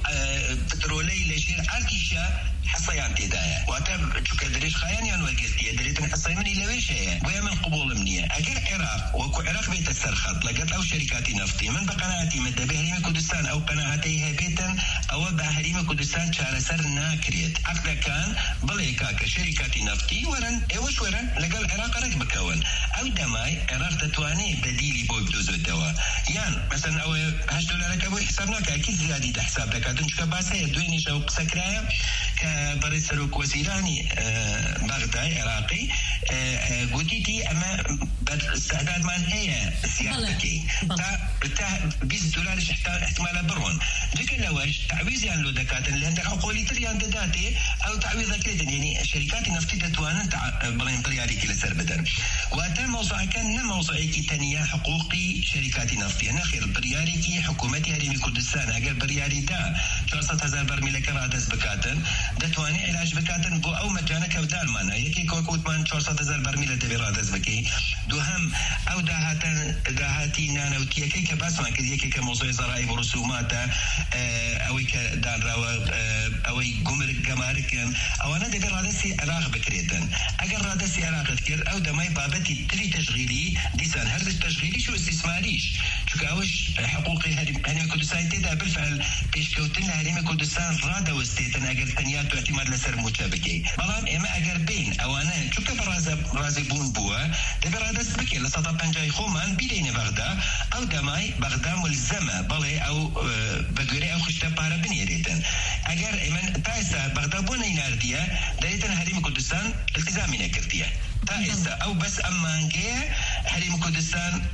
Speaker 3: بترولي لشير اركيشا حصيان تدايا واتم شو كدريش خايان يعني وقلت دريت حصي مني لويش هي ويا من قبول منيه اجل عراق وكو عراق بيت السرخط لقت او شركات نفطي من بقناتي مد بهريم كردستان او قناعتي بيتا او بهريم كردستان شار سر ناكريت عقد كان بليكا كشركات نفطي ورن ايوش ورن لقال عراق رك بكون او دماي عراق تتواني بديلي بو بدوزو الدواء يعني مثلا او هشت دولار كابو حسابناك اكيد زياده حساب دكاتن شو باسه دويني شو سكرايا كبرئيس سلوك وزيراني بغداد عراقي قلتي اما استعداد مان هي سياستكي تا بيس دولار احتمال برون ذيك النواج تعويض يعني لو دكاتن اللي عندك حقوقي تري عند داتي او تعويض كده يعني شركات نفتي تتوانن بلين بريالي كلا سر بدن وهذا موضوع كان موضوعي كي تانية حقوقي شركات نفتي انا خير بريالي كي حكومتي هرمي كردستان اگر بريالي دا أربعمية هزار برميل كرادس بكاتن دتواني علاج بكاتن بو او مجانك او دال مانا يكي كوكوت مان أربعمية هزار برميل دبرادس بكي دوهم او داهاتن داهاتي نانا وتيكي كباس ما كدي يكي كموضوع ضرائب ورسومات او كدان راو او جمرك جمارك او انا دبرادسي عراق بكريتن اگر رادسي عراق تكر او دماي بابتي تري تشغيلي ديسان هرد التشغيلي شو استثماريش شو كاوش حقوقي هرمي كردستان تدا بالفعل بيش كوتن هرمي كردستان رادا وستيتن اگر تنيات اعتماد لسر متشابكي بلام اما اگر بين او انا شو كبرازب رازبون بوا دبرادس بكي لسطا بنجاي خومان بيدين بغدا او دماي بغدا ملزمه بلي او بون ينارديا دايتن هريم كردستان التزامي نكرديا تائستا أو بس أمانجية هريم كردستان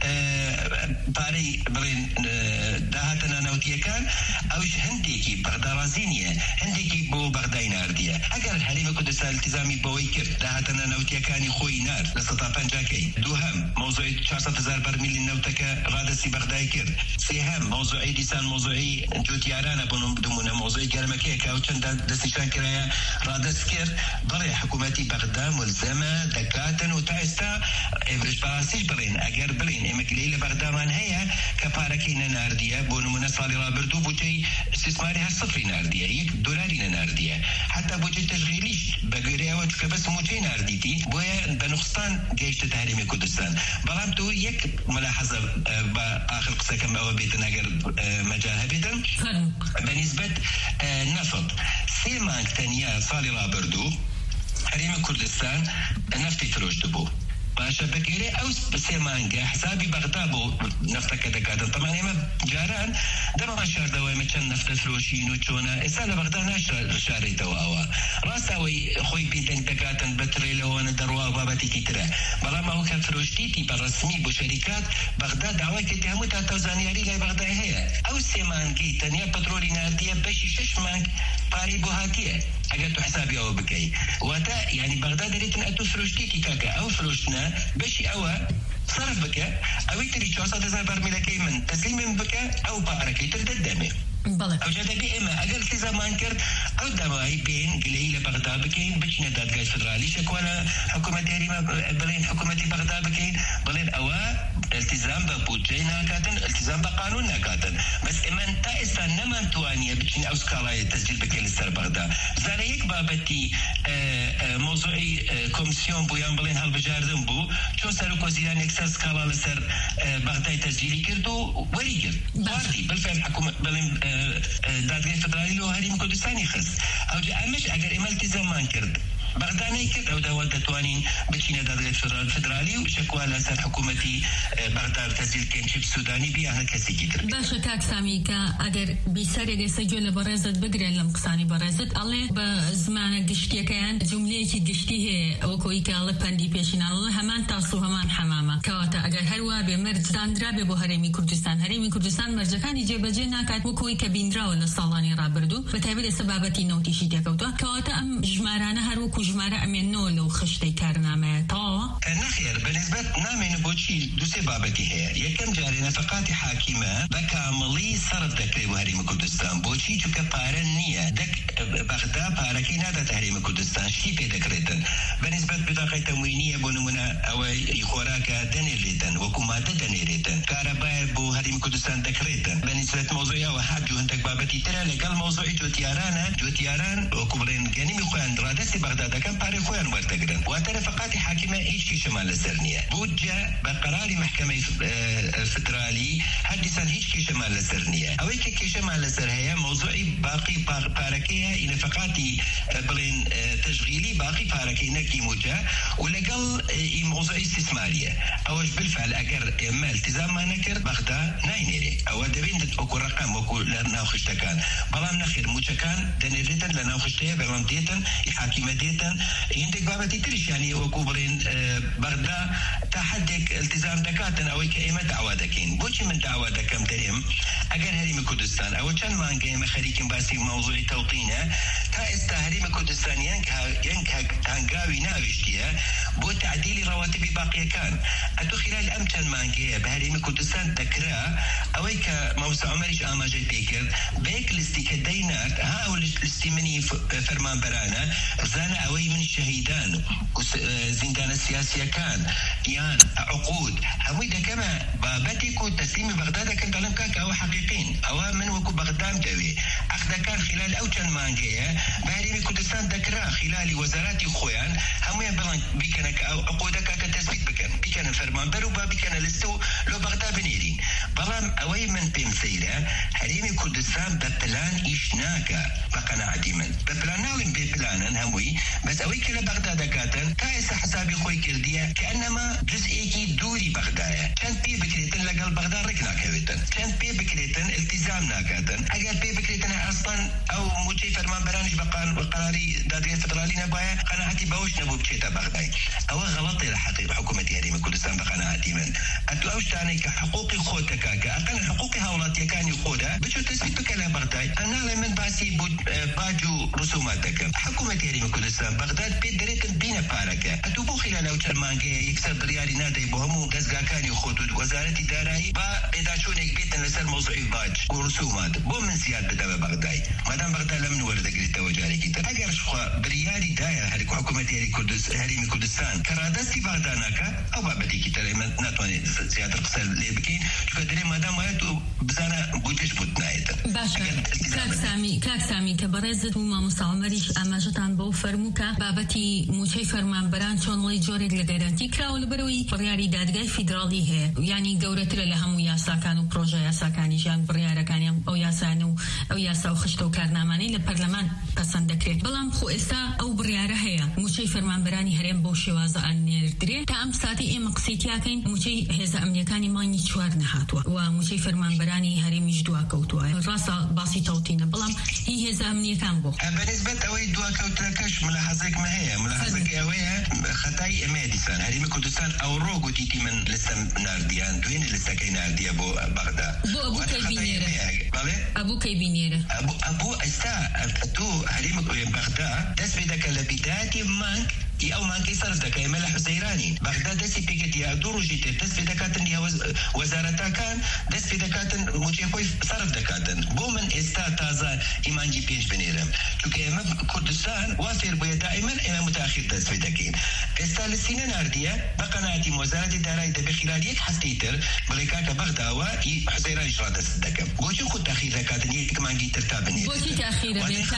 Speaker 3: باري برين دهاتنا نوتيا كان أوش هنديكي بغدارازينيا هنديكي بو بغداي نارديا أجر هريم كردستان التزامي بويكر دهاتنا نوتيا كان يخوي نار لسطا بنجاكي دوهم موضوع أربعمية هزار برميل نوتك رادسي بغداي كر سيهم موضوعي ديسان موضوعي جوتيارانا بنو بدمونا موضوعي جرمكيه كاوتشن دستيشان كرايا رادس كر بري حكومتي بغداد ملزمة دكاتن وتايستا إبرش براسيش برين أجر برين إمك ليلة بغداد من هي كباركين ناردية بونو من صالي رابردو بوجي استثماري هالصفري ناردية يك دولاري ناردية حتى بوجي تشغيليش بقرية وجهك بس موجي نارديتي بويا بنقصان جيش تهريمي كردستان برامتو يك ملاحظة بآخر قصة كم أو بيتنا أجر مجالها بيتن بالنسبة النفط سيمانك تانية صالي رابردو هريم كردستان نفتي فروش دبو باشا بكيري أو سيمانجا حسابي بغدابو نفتا كده كده طبعا إما جاران دما شار دوائي مچن نفتا فروشين وچونا إسالة بغداد ناشر شاري دواوا راساوي خوي بيتن تكاتن بتريلا وانا دروا بابتي كترا بلا ما هو كان فروشتيتي بالرسمي بو شركات بغداد دعوة كده همو تا توزانياري لاي بغداد هي أو سيمانجي تانية بترولي ناردية بشي شش مانج باري بوهاتية أجل حسابي أو بكي واتا يعني بغداد ريتن أتو فروشتيتي كاكا أو فروشنا بشي أوا صرف بك أو يتري شوصة هزار برميل كي من تسليم بك أو باركي ترددامي أو جادا بي إما أقل التزامان كرد أو دماهي بين قليلة بغداد بكين بجنا دادقاج فدرالي شكوانا حكومة هريمة بلين حكومة بغداد بكين بلين أوا التزام ببوجي ناكاتن التزام بقانون ناكاتن بس إما انتا إستان نمان توانية بجن أو سكالاي تسجيل بكين لسر بغداد زاريك بابتي موضوعي كومسيون بويان بلين هالبجاردن بو چو سروك وزيران يكسر سكالا لسر بغداد تسجيلي كردو وريقر وارتي بالفعل حكومة بلين دادگاه فدرالی لو هریم کردستانی خست او جا امش اگر اما التزامان کرد بغداد نيكت أو دول تتوانين بتشينا دادقة فدرالي وشكوى لسر حكومتي بغداد تسجيل كنشب السوداني بيانا كسي كتر
Speaker 2: باشا كاك سامي كا أجر بيساري دي سجل برازت بقرين لمقصاني برازت الله بزمان قشتيا كيان جملية قشتيه وكوي كالله باندي بيشين الله همان تاسو همان حمامة كواتا أجر هروا بمرج داندرا ببو هرمي كردستان هرمي كردستان مرجكان يجيب جينا كات وكوي كبيندرا ولا صالاني رابردو بتابع سبابتي نوتيشي ديكوتا كواتا أم جمارانا هرو كوجمارا أمينو لو خشتي كارنامة طا
Speaker 3: نخير بالنسبة نامي نبوشي دو سبابتي هي يكم جاري نفقات حاكمة بكاملي صرف دكري وهريم كردستان بوشي جو كبارن نية دك بغداد باركي نادا تهريم كردستان شتي في دكريتن بالنسبة بطاقة تموينية بونمنا أو يخوراكا دنيريتن وكمادة دنيريتن كهرباء بو هريم كردستان دكريتن بالنسبة موضوعية وحد جو هندك بابتي ترى لقال موضوعي جو تيارانا جو تياران وكبرين جاني خوان رادستي بغداد كان باري خوان ورتقرن واترفقات حاكمة إيش في شمال السرنية بوجة بقرار محكمة فدرالي حدثا هيش في شمال السرنية أو هيك في شمال السر هي موضوعي باقي باركية إن فقاتي بلين تشغيلي باقي باركي نكي موجة ولقل موضوع استثمارية أوش بالفعل أجر إما التزام ما نكر بغداد ناينيري أو دبين أكو رقم أكو لنا خشتكان بلام نخير موجكان دنيريتن لنا خشتية بلام ديتن حاكمة ديتن ينتج بابتي تريش يعني وكوبرين بغداد تحدك التزام دكاتن أو كأيمة دعوة دكين بوشي من دعوة دكام تريم أجر هريم كردستان أو كان ما نجيم خريكين باسي موضوع توطينه تا استهريم كردستان ينكها ينكها هنقاوي ناوشتيها بو تعديل رواتب باقية كان أتو خلال أمتن ما نجيم بهريم كردستان تكرا أو كموسع عمريش آماجي بيكر بيك لستيك الدينات ها أو لستيمني فرمان برانا زانا أوي من الشهيدان زندان السياسية كان يان عقود هميدا كما بابتكو تسليم بغداد كان كلام كاك أو حقيقين أو من وكو بغداد جوي أخذ كان خلال أو كان مانجية بهريم كردستان ذكرى خلال وزارات خويان هميا بلان بيكنا أو عقودك كتثبيت بكن بيكنا فرمان برو بيكنا لستو لو بغداد بنيرين بلام اوي من بمسيرة هريمي كردستان ببلان إشناكا بقناعتي من ببلان نعلم ببلان هموي بس اوي كلا بغداد كاتن كايس حسابي خوي كردية كأنما جزئيكي دوري بغدايا كان بي بكريتن لقل بغداد ركنا كويتن كان بي بكريتن التزام ناكاتن اگر بي بكريتن اصلا او موشي فرمان برانش بقان وقراري دادرية فدرالي نبايا قناعتي باوش نبو بشيتا بغداي او غلطي لحقيقة حكومة هريمي كردستان بقناعتي من اتلاوش تاني كحقوقي خوتك كأقل حقوقي هولاتي كان يقودا بشو تثبت بكلا بغداي انا لمن باسي باجو رسوماتك حكومة هريمي كردستان بغداد بيت دريتن بينا باركة اتوبو خلال او ترمانجي يكسر بريالي نادي بهمو قزقا كان يخوتو وزارة دارائي با بيداشونك بيتن لسر موضوعي باج ورسومات بو من زياد بدا بغداي مادام بغداد لم نورد قريت توجاري كتر اگر شخوا بريالي داير هلك حكومة هريمي كردستان كرادستي بغداناكا او بابتي كتر ناتواني زياد القصة اللي بكين شو كدري مادام ويتو بزانا بوتش بوتنايت
Speaker 2: باشا كاك سامي كاك سامي كبرزت وما مستعمريش اماجتان بو فرموكا بابتي موشي فرمان بران شون لي جوريك لغيرانتي كراو لبروي برياري دادگاي فيدرالي هي يعني قورتر لهم ياسا كانوا بروجا ياسا كاني جان بريارا كان او ياسانو او ياسا وخشتو كارناماني لبرلمان پسند دكريت بلام خو استا او بريارا هي موشي فرمان براني هرم بو شوازا ان نيردري تا ام ساتي ام قسيتيا كاين موشي هزا امنيكاني ماني چوار نهاتوا وموشي فرمان براني هرم يجدوا كوتوا راسا باسي توتينا بلام هي هزا امنيكان بو
Speaker 3: بالنسبه اوي دوا كوتراكش ملاحظك ما هي ملاحظك اوي خطاي ميديسان هرم كردستان او روغو تيتي من لسه نارديان دوين لسه كاين نارديا بو بغداد
Speaker 2: بو ابو كيبينيره ابو كيبينيره
Speaker 3: ابو ابو استا تو هرم بغداد دس بدك لبدايه مانك ي او مانك يصرف دك يا ملح حسيراني بغداد دس بيجت يا دورو جيت دس بدكاتن يا وزارتا كان دس بدكاتن موجي خوي صرف دكاتن بو من استا تازا ايمان جي بيش بنيرم چونكه ما كردستان وافر بو دائما انا متاخر دس بدكين استا لسينا نارديا بقناعتي وزاره دارائي ده بخلال يك حستيتر بلكاك بغداوا حسيراني شرا دس دكم بوجي خد تاخير دكاتن يك مانجي ترتابني
Speaker 2: بوجي تاخير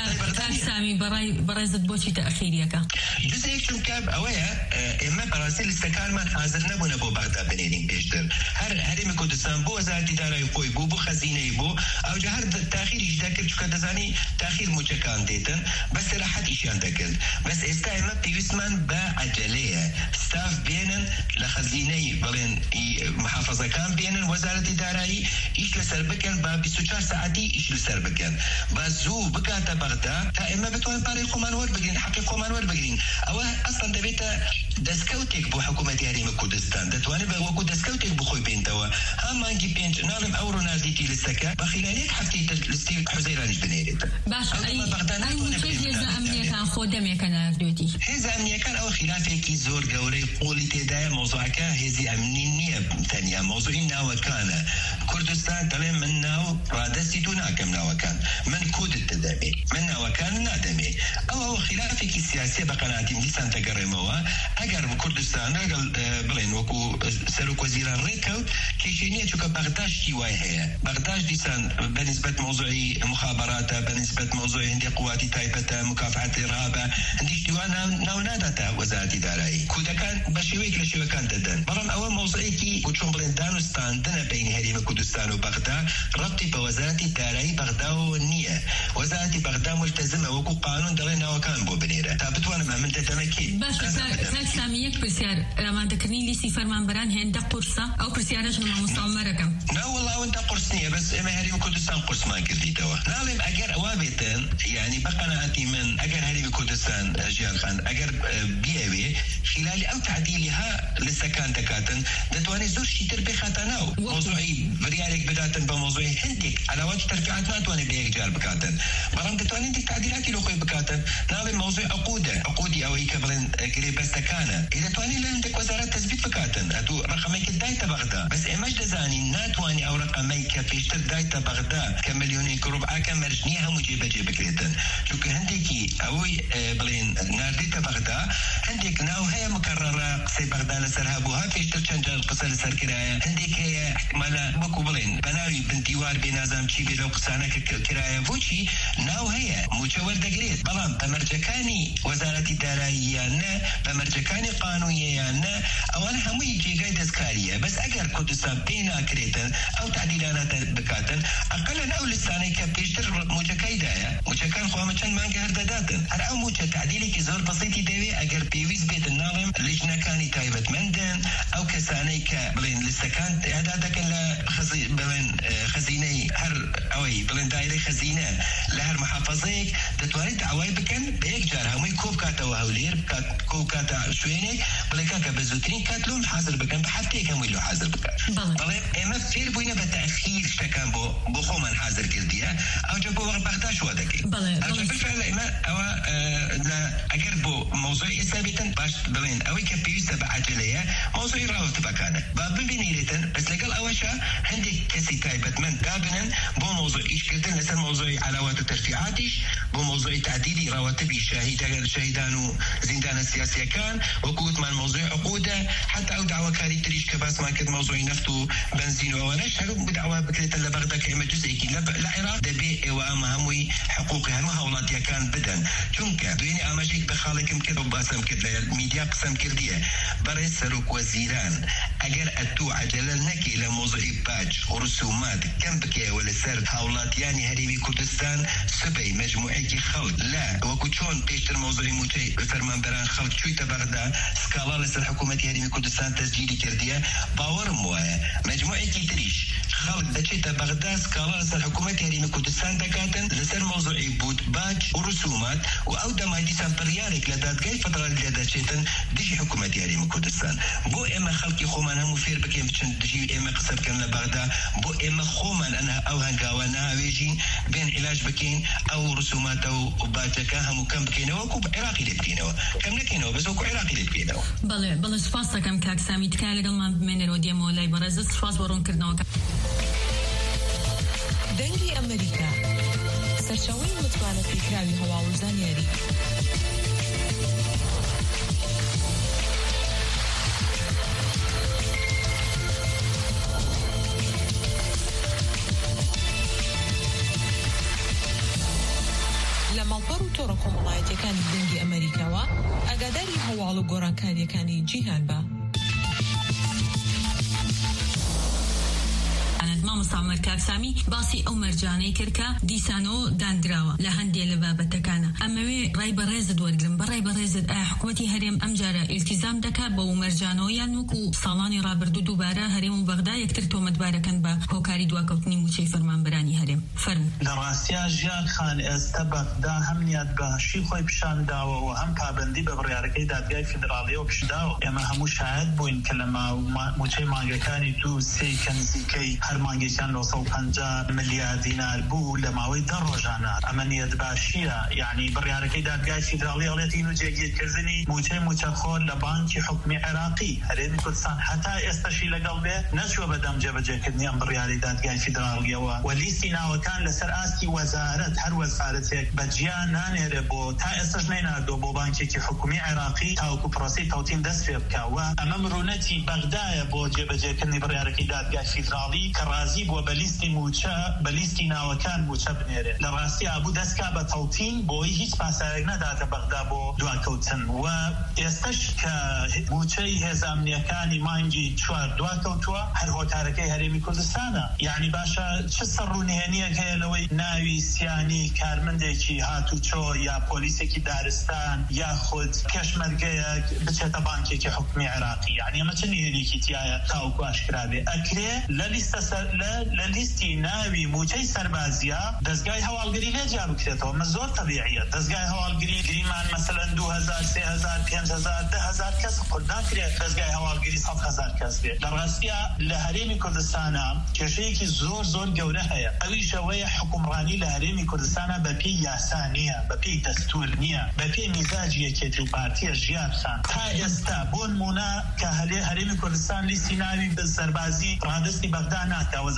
Speaker 2: بك سامي براي برايزت بوجي تاخير يكا
Speaker 3: جزء كاب اويا اما براسيل استكان من حاضر نبونا بو بغداد بنينين بيشتر هر هرم كردستان بو وزارة دارائي قوي بو بو خزينه بو او جهر تاخير يجدكر چوكا دزاني تاخير موچكان ديتن بس راحت ايشان دكل بس استا اما بيوسمان با عجلية ستاف بينن لخزينه بلين محافظة كان بينن وزارة دارائي ايش لسر بكن با بيست و چهار ساعتي ايش لسر بكن بازو بكاتا بغداد تا اما بتوان باري قومان ور بگرين حقي قومان ور بگرين او اصلا دبيتا دسكوتك بو حكومة هرم كردستان دتواني بوكو دسكوتك بخوي بينتوا هم مانجي بينت نعلم اورو نازديتي للسكا بخلاليك حفتي لستي حزيرانش بنيرت
Speaker 2: باشا اي اي مشي هزا امنية كان خودم كان اردوتي
Speaker 3: هزا امنية كان او خلافك زور قوري قولي تدايا موضوعك هزي امنية ثانية موضوعي ناو كان كردستان تلين من ناو رادستي تناكم ناو كان من كود التدامي من ناو كان نادمي او او خلافك السياسية بقناعتي مديسان تقرموا اگر كردستان اگر بلين وكو سلوك وزيران ريكو كيشينية چوكا بغداش كيواي هي بغداش ديسان بنسبة موضوعي مخابرات بنسبة موضوعي هندي قواتي تايبة مكافحة الارهاب هندي اشتوانا ناونادتا وزارة دارائي كودا كان بشويك لشوي كان ددن برام اول موضوعي كي وچون بلين دانستان دنا بين هرم كردستان وبغداد ربطي بوزارة دارائي بغداد والنية وزارة بغداد ملتزمة وكو قانون دلين وكان بو بنيرة تابتوانا ما من تتمكين
Speaker 2: باشا كاك ساميك برسيار رامان دكرني لي سي فرمان بران هندا قرصة او برسيارش من مستعمركم
Speaker 3: لا والله وانت قرصنية بس اما هرم كردستان قرص ما كردي توا نعلم اگر وابتن يعني بقناعتي من اگر هرم كردستان جيال خان اگر بيوي خلال ام تعديلها للسكان تكاتن دتواني زور شيتر بخاتناو موضوعي بريالك بداتن بموضوعي هندك على وجه ترفيعات ما تواني بيك جال بكاتن برام دتواني عندك تعديلاتي لو خوي بكاتن نعلم موضوع عقودة عقودي او هيك بلين قريب استكانة اذا تواني لعندك وزارة تثبيت بكاتن اتو رقميك دايتا بغداد بس اماش دزاني ناتواني او رقميك بيشتر دايتا بغداد كمليونين كربعة كمرجنيها مجيبة جيبك ريتن شوك هندكي اوي بلين نارديتا بغداد عندك ناو هي مكررة قصي بغداد لسرهابوها بيشتر چنجا القصة لسر كراية عندك هي مالا بكو بلين بناوي بنتيوار بنازام چي بلو قصانك كراية بوشي ناو او هي موچور دەگرێت بەڵام بەمەرجەکانی وەزارەتی داراییانە بەمەرجەکانی قانونیەیانە ئەوانە هەمووی جێگای دەستکاریە بەس ئەگەر کوردستان پێی ناکرێتن ئەو تعدیلانە بکاتن ئەقەلەن ئەو لستانەی کە پێشتر موچەکەیدایە موچەکان خۆمە چەند مانگە هەردەداتن هەر ئەو موچە تعدیلێکی زۆر بەسیتی دەوێ ئەگەر پێویست بێتن ناڵێم لیژنەکانی تایبەتمەندن ئەو کەسانەی کە بڵێن لستەکان ئەدا دەکەن لە بڵێن خەزینەی هەر ئەوەی بڵێن دایرەی خەزینە لە هەر محافەزەیەک دەتوانێت داوای بکەن بە یەک جار هەمووی کۆ بکاتەوە هەولێر کۆ بکاتە شوێنێک بڵێ کاکە بە زووترین کات لۆم حاضر بکەن بە هەفتەیەک هەمووی لۆ حاضر بکەن بەڵێ ئێمە فێر بووینە بە تەخیر شتەکان بۆ بۆ خۆمان حاضر کردیە ئەوجا بۆ وەق بەختاش وا دەکەین ئەوجا بفعل ئێمە ئەوە ئەگەر بۆ مۆزۆی ئێستا بێتن باش بڵێن ئەوەی کە پێویستە بە عەجەلەیە مۆزۆی ڕاوەتبەکانە با ببینیرێتن بەس لەگەڵ ئەوەشە هەندێک کەسی تایبەتمەند دابنن بۆ مۆزۆ ئیشکردن لەسەر مۆزۆی علاوات و تەشریعاتیش بۆ مۆزۆی تعدیلی ڕاوەتبی شەهیدان و زیندانە سیاسیەکان وەکو وتمان مۆزۆی عقودە حتا ئەو داواکاری تریش کە باسمان کرد مۆزۆی نەفت و بنزین و ئەوانەش هەروو بدعوا بکرێتن لە بەغدا کە ئێمە جزئێکی لە عێراق دەبێ ئێوە ئەمە هەمووی حقوقی هەموو هاوڵاتیەکان بدەن چونکە دوێنێ ئاماژەیەک بە خاڵێکم کرد و باسم کرد لە میدیا قسەم کردیە بەڕێز سەرۆک وەزیران ئەگەر ئەتوو عەجەلە نەکەی لە مۆزۆی باج و ڕسومات کەم بکەیەوە لەسەر هاوڵاتیانی هەرێمی کوردستان سبەی مەجموعەیەکی خەڵک لە وەکو چۆن پێشتر مۆزۆی موچەی فەرمانبەران خەڵک چوویتە بەغدا سکاڵا لەسەر حکوومەتی هەرێمی کوردستان تەسجیلی کردیە باوەڕم وایە مەجموعەیەکی تریش خەڵک دەچێتە بەغدا سکاڵا لەسەر حکوومەتی هەرێمی کوردستان دەکاتن لەسەر مۆزۆی بوت باج و ڕسومات و ئەو دەمای دیسان بڕیارێک لە دادگای فەدرالی لێ دەچێتن دژی حکوومەتی هەرێمی کوردستان بۆ ئێمە خەڵکی خۆمان هەموو فێر بکەین بچن دژی ئێمە قسە بکەن لە بەغدا بۆ ئێمە خۆمان ئەو هەنگاوە ناوێژین بێن عیلاج بکەین ئەو ڕسوماتە و باجەکە هەموو کەم بکەینەوە وەکو عێراقی لێ بکەینەوە کەم نەکەینەوە بەس وەکو عێراقی لێ بکەینەوە
Speaker 2: بەڵێ بەڵێ سوپاس دەکەم کاک سامی تکایە لەگەڵمان بمێنەرەوە دێمەوە لای بەڕێزت سوپاس بۆ ڕوونکردنەوە
Speaker 5: دەنگی ئەمریکا سەرچاوەی متمانە پێکراوی هەواڵ و زانیاری لە ماڵپەڕ و تۆڕە کۆمەڵایەتیەکانی دەنگی ئەمریکاوە ئاگاداری هەواڵ و گۆڕانکاریەکانی جیهان بە
Speaker 2: مامۆستا کاک سامی باسی ئەو مەرجانەی کردکە دیسانەوە دانراوە لە هەندێک لە بابەتەکانە ئەمەوێ ڕای بەڕێزت وەرگرم بەڕای بەڕێزت ئایا حکوومەتی هەرێم ئەم جارە ئیلتیزام دەکات بە و مەرجانەوە یان وەکو ساڵانی ڕابردوو دووبارە هەرێم و بەغدا یەکتر تۆمەتبارەکەن بە هۆکاری دواکەوتنی موچەی فەرمانبەرانی هەرێم فەرموو
Speaker 4: لە ڕاستیا ژیان خان ئێستا بەغدا هەم نیات بەهشی خۆی پیشانداوە و هەم پابەندی بە بڕیارەکەی دادگای فیدراڵیەوە پیشداوە ئێمە هەموو شاهد بووین کە لە موچەی مانگەکانی دوو سێ کەنزیکەی هەر مانگێکیان نۆ سەد و پەنجا ملیارد دینار بوو لە ماوەی دە ڕۆژانە ئەمە نیەت باشیە یعنی بڕیارەکەی دادگای فیدراڵی ئەڵێتی و جێگیرکردنی موچەی موچەخۆر لە بانکی حکومی عێراقی هەرێمی کوردستان هەتا ئێستاشی لەگەڵ بێ نەچووە بەدەم جێبەجێکردنی ئەم بڕیاری دادگای فیدراڵیەوە و لیستی ناوەکان لەسەر ئاستی وەزارەت هەر وەزارەتێک بەجیا نانێرێ بۆ تا ئێستاش نەیناردۆ بۆ بانکێکی حکومی عێراقی تاوەکو پرۆسەی تەوتین دەست پێ بکەوە ئەمە مرۆنەتی بەغدایە بۆ جێبەجێکردنی بڕیارەکەی دادگای فیدراڵی کە ڕازی بووە بە لیستی موچە بە لیستی ناوەکان موچە بنێرێ لە ڕاستی ئابوو دەستکا بە تەوتین بۆی هیچ پاسارێک نەداتە بەغدا بۆ دواکەوتن و ئێستش کە موچەی هێزانامنیەکانی مانگی چوار دواکەوتووە هەر هۆکارەکەی هەرێمی کوردستانە یعنی باشە چه سەرڕوونێنیەک هەیە لەوەی ناوی سیانی کارمندێکی هاتوچۆ یا پۆلیسێکی دارستان یا خود کەشمەرگەیەک بچێتە بانکێکی حکومی عێراقی یعنی ئەمە چ نهێنێکی تایە تاوەکو ئاشکرابێ ئەکرێ لە لیستە لە لیستی ناوی موچەی سەربازیە دەستگای هەواڵگری لێجا بکرێتەوە مە زۆر تەبیعیە دەستگای هەواڵگری گریمان مەسەلەن دوو هەزار سێ هەزار پێنج هەزار دە هەزار کەس قورد ناکرێت دەستگای هەواڵگری سەد هەزار کەس بێت لە ڕاستیە لە هەرێمی کوردستانە کێشەیەکی زۆر زۆر گەورە هەیە ئەویش ئەوەیە حکومڕانی لە هەرێمی کوردستانە بە پێی یاسا نییە بە پێی دەستور نییە بە پێی میزاجی یەکێتی و پارتیە ژیان خان تا ئێستا بۆ نمونە کە هەرێمی کوردستان لیستی ناوی بە سەربازی ڕادستی بەغدا ناکا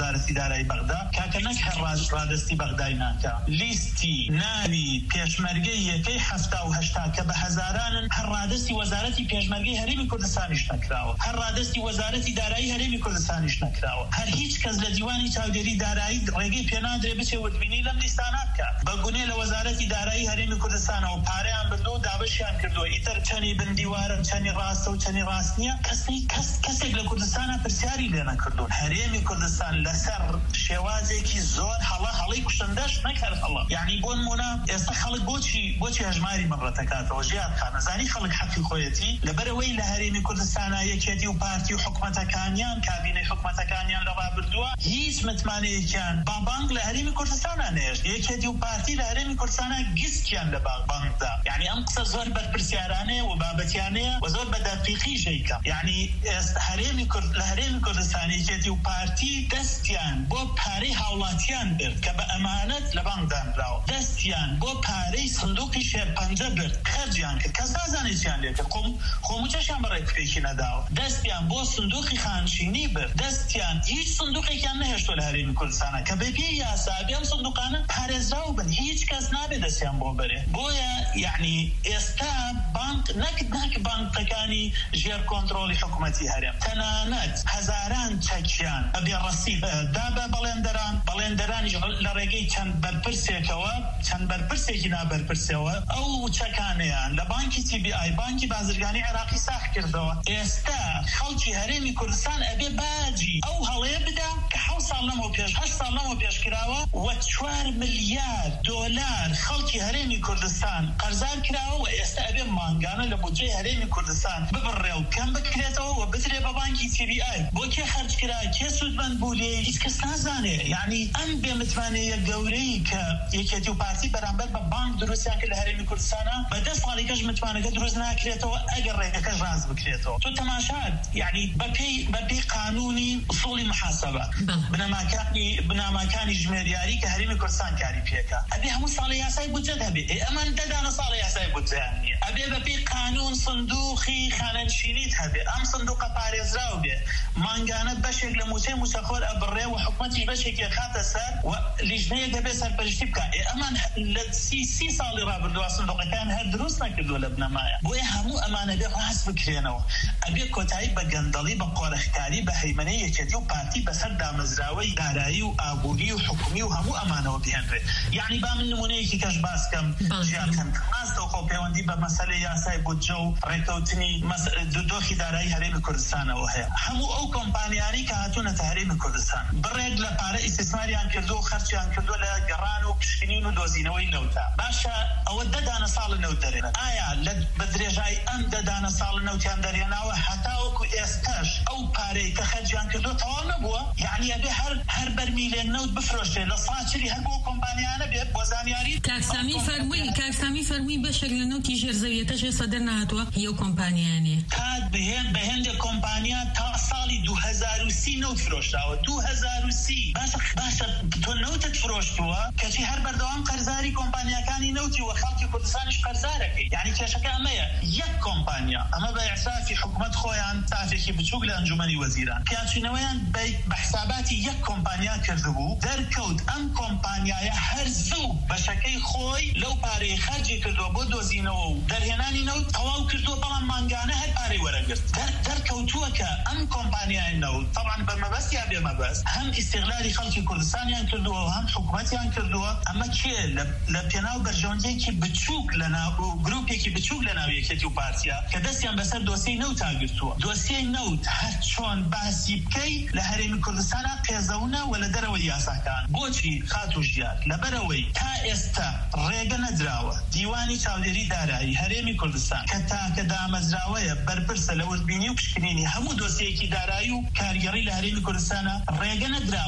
Speaker 4: وەزارەتی دارایی بەغدا کاکە نەک هەر ڕادستی بەغدای ناکە لیستی ناوی پێشمەرگەی یەکەی هەفتا و هەشتا کە بە هەزارانن هەر ڕادستی وەزارەتی پێشمەرگەی هەرێمی کوردستانیش نەکراوە هەر ڕادستی وەزارەتی دارایی هەرێمی کوردستانیش نەکراوە هەر هیچ کەس لە دیوانی چاودێری دارایی ڕێگەی پێنادرێ بچێ وردبینی لەم لیستانە بکە بەگونێ لە وەزارەتی دارایی هەرێمی کوردستانەوە پارەیان بردو و دابەشیان کردووە ئیتر چەنی بندیوارە چەنی ڕاستە و چەنی ڕاست نییە کەسێک لە کوردستانە پرسیاری لێ نەکردوون هەرێمی کوردستان لەسەر شێوازێکی زۆر هەڵە هەڵەی کوشندەش نەکرد هەڵە یعنی بۆ نمونە ئێستا خەڵک بۆچی بۆچی هەژماری مەڕەتەکاتەوە ژیان خان نەزانی خەڵک حەقی خۆیەتی لەبەرەوەی لە هەرێمی کوردستانە یەکێتی و پارتی و حکومەتەکانیان کابینەی حکومەتەکانیان لە ڕابردووە هیچ متمانەیەکیان بانک لە هەرێمی کوردستانە نێشت یەکێتی و پارتی لە هەرێمی کوردستانە گستیان لە بانکدا یعنی ئەم قسە زۆر بەرپرسیارانەیە و بابەتیانەیە و زۆر بەدەقیقی ژەیکە یعنی هەرێمی کورد لە هەرێمی کوردستانی یەکێتی و پارتی دەستیان بۆ پارەی هاوڵاتیان برد کە بە ئەمانەت لە بانکدانراوە دەستیان بۆ پارەی سندوقی شێرپەنجە برد خەرجیان کرد کەس نازانێت چیان لێ کرد خۆموچەشیان بەڕێ کوپێکی نەداوە دەستیان بۆ سندوقی خانشینی برد دەستیان هیچ سندوقێکیان نەهێشتووە لە هەرێمی کوردستانە کە بە پێی یاسابی ئەم سندوقانە پارێزراو بن هیچ کەس نابێت دەستیان بۆ بەرێ بۆیە یعنی ئێستا بانک نەک ناک بانکەکانی ژێر کۆنتڕۆلی حکوومەتی هەرێم تەنانەت هەزاران چەکیان ئەبێ ڕەسیب دا بە بەڵێندەران بەڵێندەرانیش لە ڕێگەی چەند بەرپرسێکەوە چەند بەرپرسێکی نابەرپرسەوە ئەو چەکانیان لە بانکی تی بی ئای بانکی بازرگانی عێراقی ساخ کردەوە ئێستا خەڵکی هەرێمی کوردستان ئەبێ باجی ئەو هەڵەیە بدا کە حەوت ساڵ لەمەوە پێش هەشت ساڵ لەمەوە پێشکراوە وە چوار ملیار دۆلار خەڵکی هەرێمی کوردستان قەرزار کراوە و ئێستا ئەبێ مانگانە لە بودجەی هەرێمی کوردستان ببڕێ و کەم بکرێتەوە و بترێ بە بانکی تی بی ئای بۆ کێ خەرج کرا کێ سوودمەند بوو لێ هیچ کەس نازانێ یعنی ئەم بێمتوانەیە گەورەی کە یەکێتی و پارتی بەرامبەر بە بانک دروستیان کرد لە هەرێمی کوردستانە بە دە ساڵێکەش متوانەکە دروست ناکرێتەوە ئەگەر ڕێگەکەش ڕاست بکرێتەوە تۆ تەماشات یعنی بەپێی بەپێی قانونی ئوسوڵی محاسەبە بنەماکانی بناماکانی ژمێریاری کە هەرێمی کوردستان کاری پێکە ئەبێ هەموو ساڵی یاسای بودجە هەبێ ئەمان دەدانە ساڵی یاسای بودجەیان نییە ئەبێ بەپێی قانون سندوقی خانەنشینیت هەبێ ئەم سندوقە پارێزراو بێ مانگانە بەشێک لە موچەی موچەخۆر ئەبڕێ و حکومەتی بەشێکی خاتە سەر و لیژنەیە دەبێ سەرپەرشتی بکە ئەمان لە سی سی ساڵی ڕابردووە سندوقەکان هەر دروست نەکردووە لە بنەمایە بۆیە هەموو ئەمانە بێ ڕاست بکرێنەوە ئەبێ کۆتایی بە گەندەڵی بە قۆرەخکاری بە هەیمنەی یەکێتی و پارتی بەسەر دامەزراوەی دارایی و ئابووری و حکومی و هەموو ئەمانەوە بهێنرێت یعنی با من نمونەیەکی کەش باسکەم ژیانکەم ڕاستەوە خۆ پەیوەندی بە مەسەلەی یاسای بودجە و ڕێکەوتنی دۆخی دارایی هەرێمی کوردستانەوە هەیە هەموو ئەو کۆمپانیانی کە هاتوونەتە هەرێمی کوردستان بڕێک لە پارە ئیستثماریان کردو و خەرچیان کردو لە گەڕان و پشکنین و دۆزینەوەی نەوتە باشە ئەوە دەدانە ساڵ نەوت دەرێنن ئایا لە بە درێژای ئەم دەدانە ساڵ نەوتیان دەرێناوە هەتاوەکو ئێستاش ئەو پارەی کە خەرجیان کردو تەواو نەبووە یعنی ئەبێ هەر هەر بەرمیلێن نەوت بفرۆشتێ لە ساچری هەر بۆ کۆمپانیانە بێت بۆ زانیاری
Speaker 2: کاکسامی فەرمووی کاکسامی فەرمووی بەشێک لە نەوتی ژێرزەویەتەش ئێستا دەرنەهاتووە هیچ کۆمپانیانێ
Speaker 4: تا بهێن بە هێندێک کۆمپانیا تا ساڵی دوو هەزار و سی نەوت فرۆشتاوە دوو هەزار و سی باشە باشە تۆ نەوتت فرۆشتووە کەچی هەر بەردەوام قەرزاری کۆمپانیەکانی نەوتی وە خەڵکی کوردستانیش قەرزارەکەی یعنی کێشەکە ئەمەیە یەک کۆمپانیا ئەمە بە ئیعترافی حکومەت خۆیان تافێکی بچووک لە ئەنجومەنی وەزیران پیاچینەوەیان بە حساباتی یەک کۆمپانیا کردبوو دەرکەوت ئەم کۆمپانیایە هەر زوو بەشەکەی خۆی لەو پارەی خەرجی کردووە بۆ دۆزینەوە و دەرهێنانی نەوت تەواو کردووە بەڵام مانگانە هەر پارەی وەرەگرت دەرکەوتووە کە ئەم کۆمپانیای نەوت طبعا بە مەبەست یا بێ مەبەست هەم ئیستیغلالی خەڵکی کوردستانیان کردووە و هەم حکومەتیان کردووە ئەمە کێ لە پێناو بەرژەوەندیەکی بچووک لە ناو گروپێکی بچووک لە ناو یەکێتی و پارتیا کە دەستیان بەسەر دۆسیەی نەوتا گرتووە دۆسیەی نەوت هەر چۆن باسی بکەی لە هەرێمی کوردستانە قێزەونە و لە دەرەوەی یاساکان بۆچی خات و ژیار لەبەرەوەی تا ئێستا ڕێگە نەدراوە دیوانی چاودێری دارایی هەرێمی کوردستان کە تاکە دامەزراوەیە بەرپرسە لە وردبینی و پشکنینی هەموو دۆسیەکی دارایی و کارگەڕی لە هەرێمی کوردستانە ڕێگە نەدراوە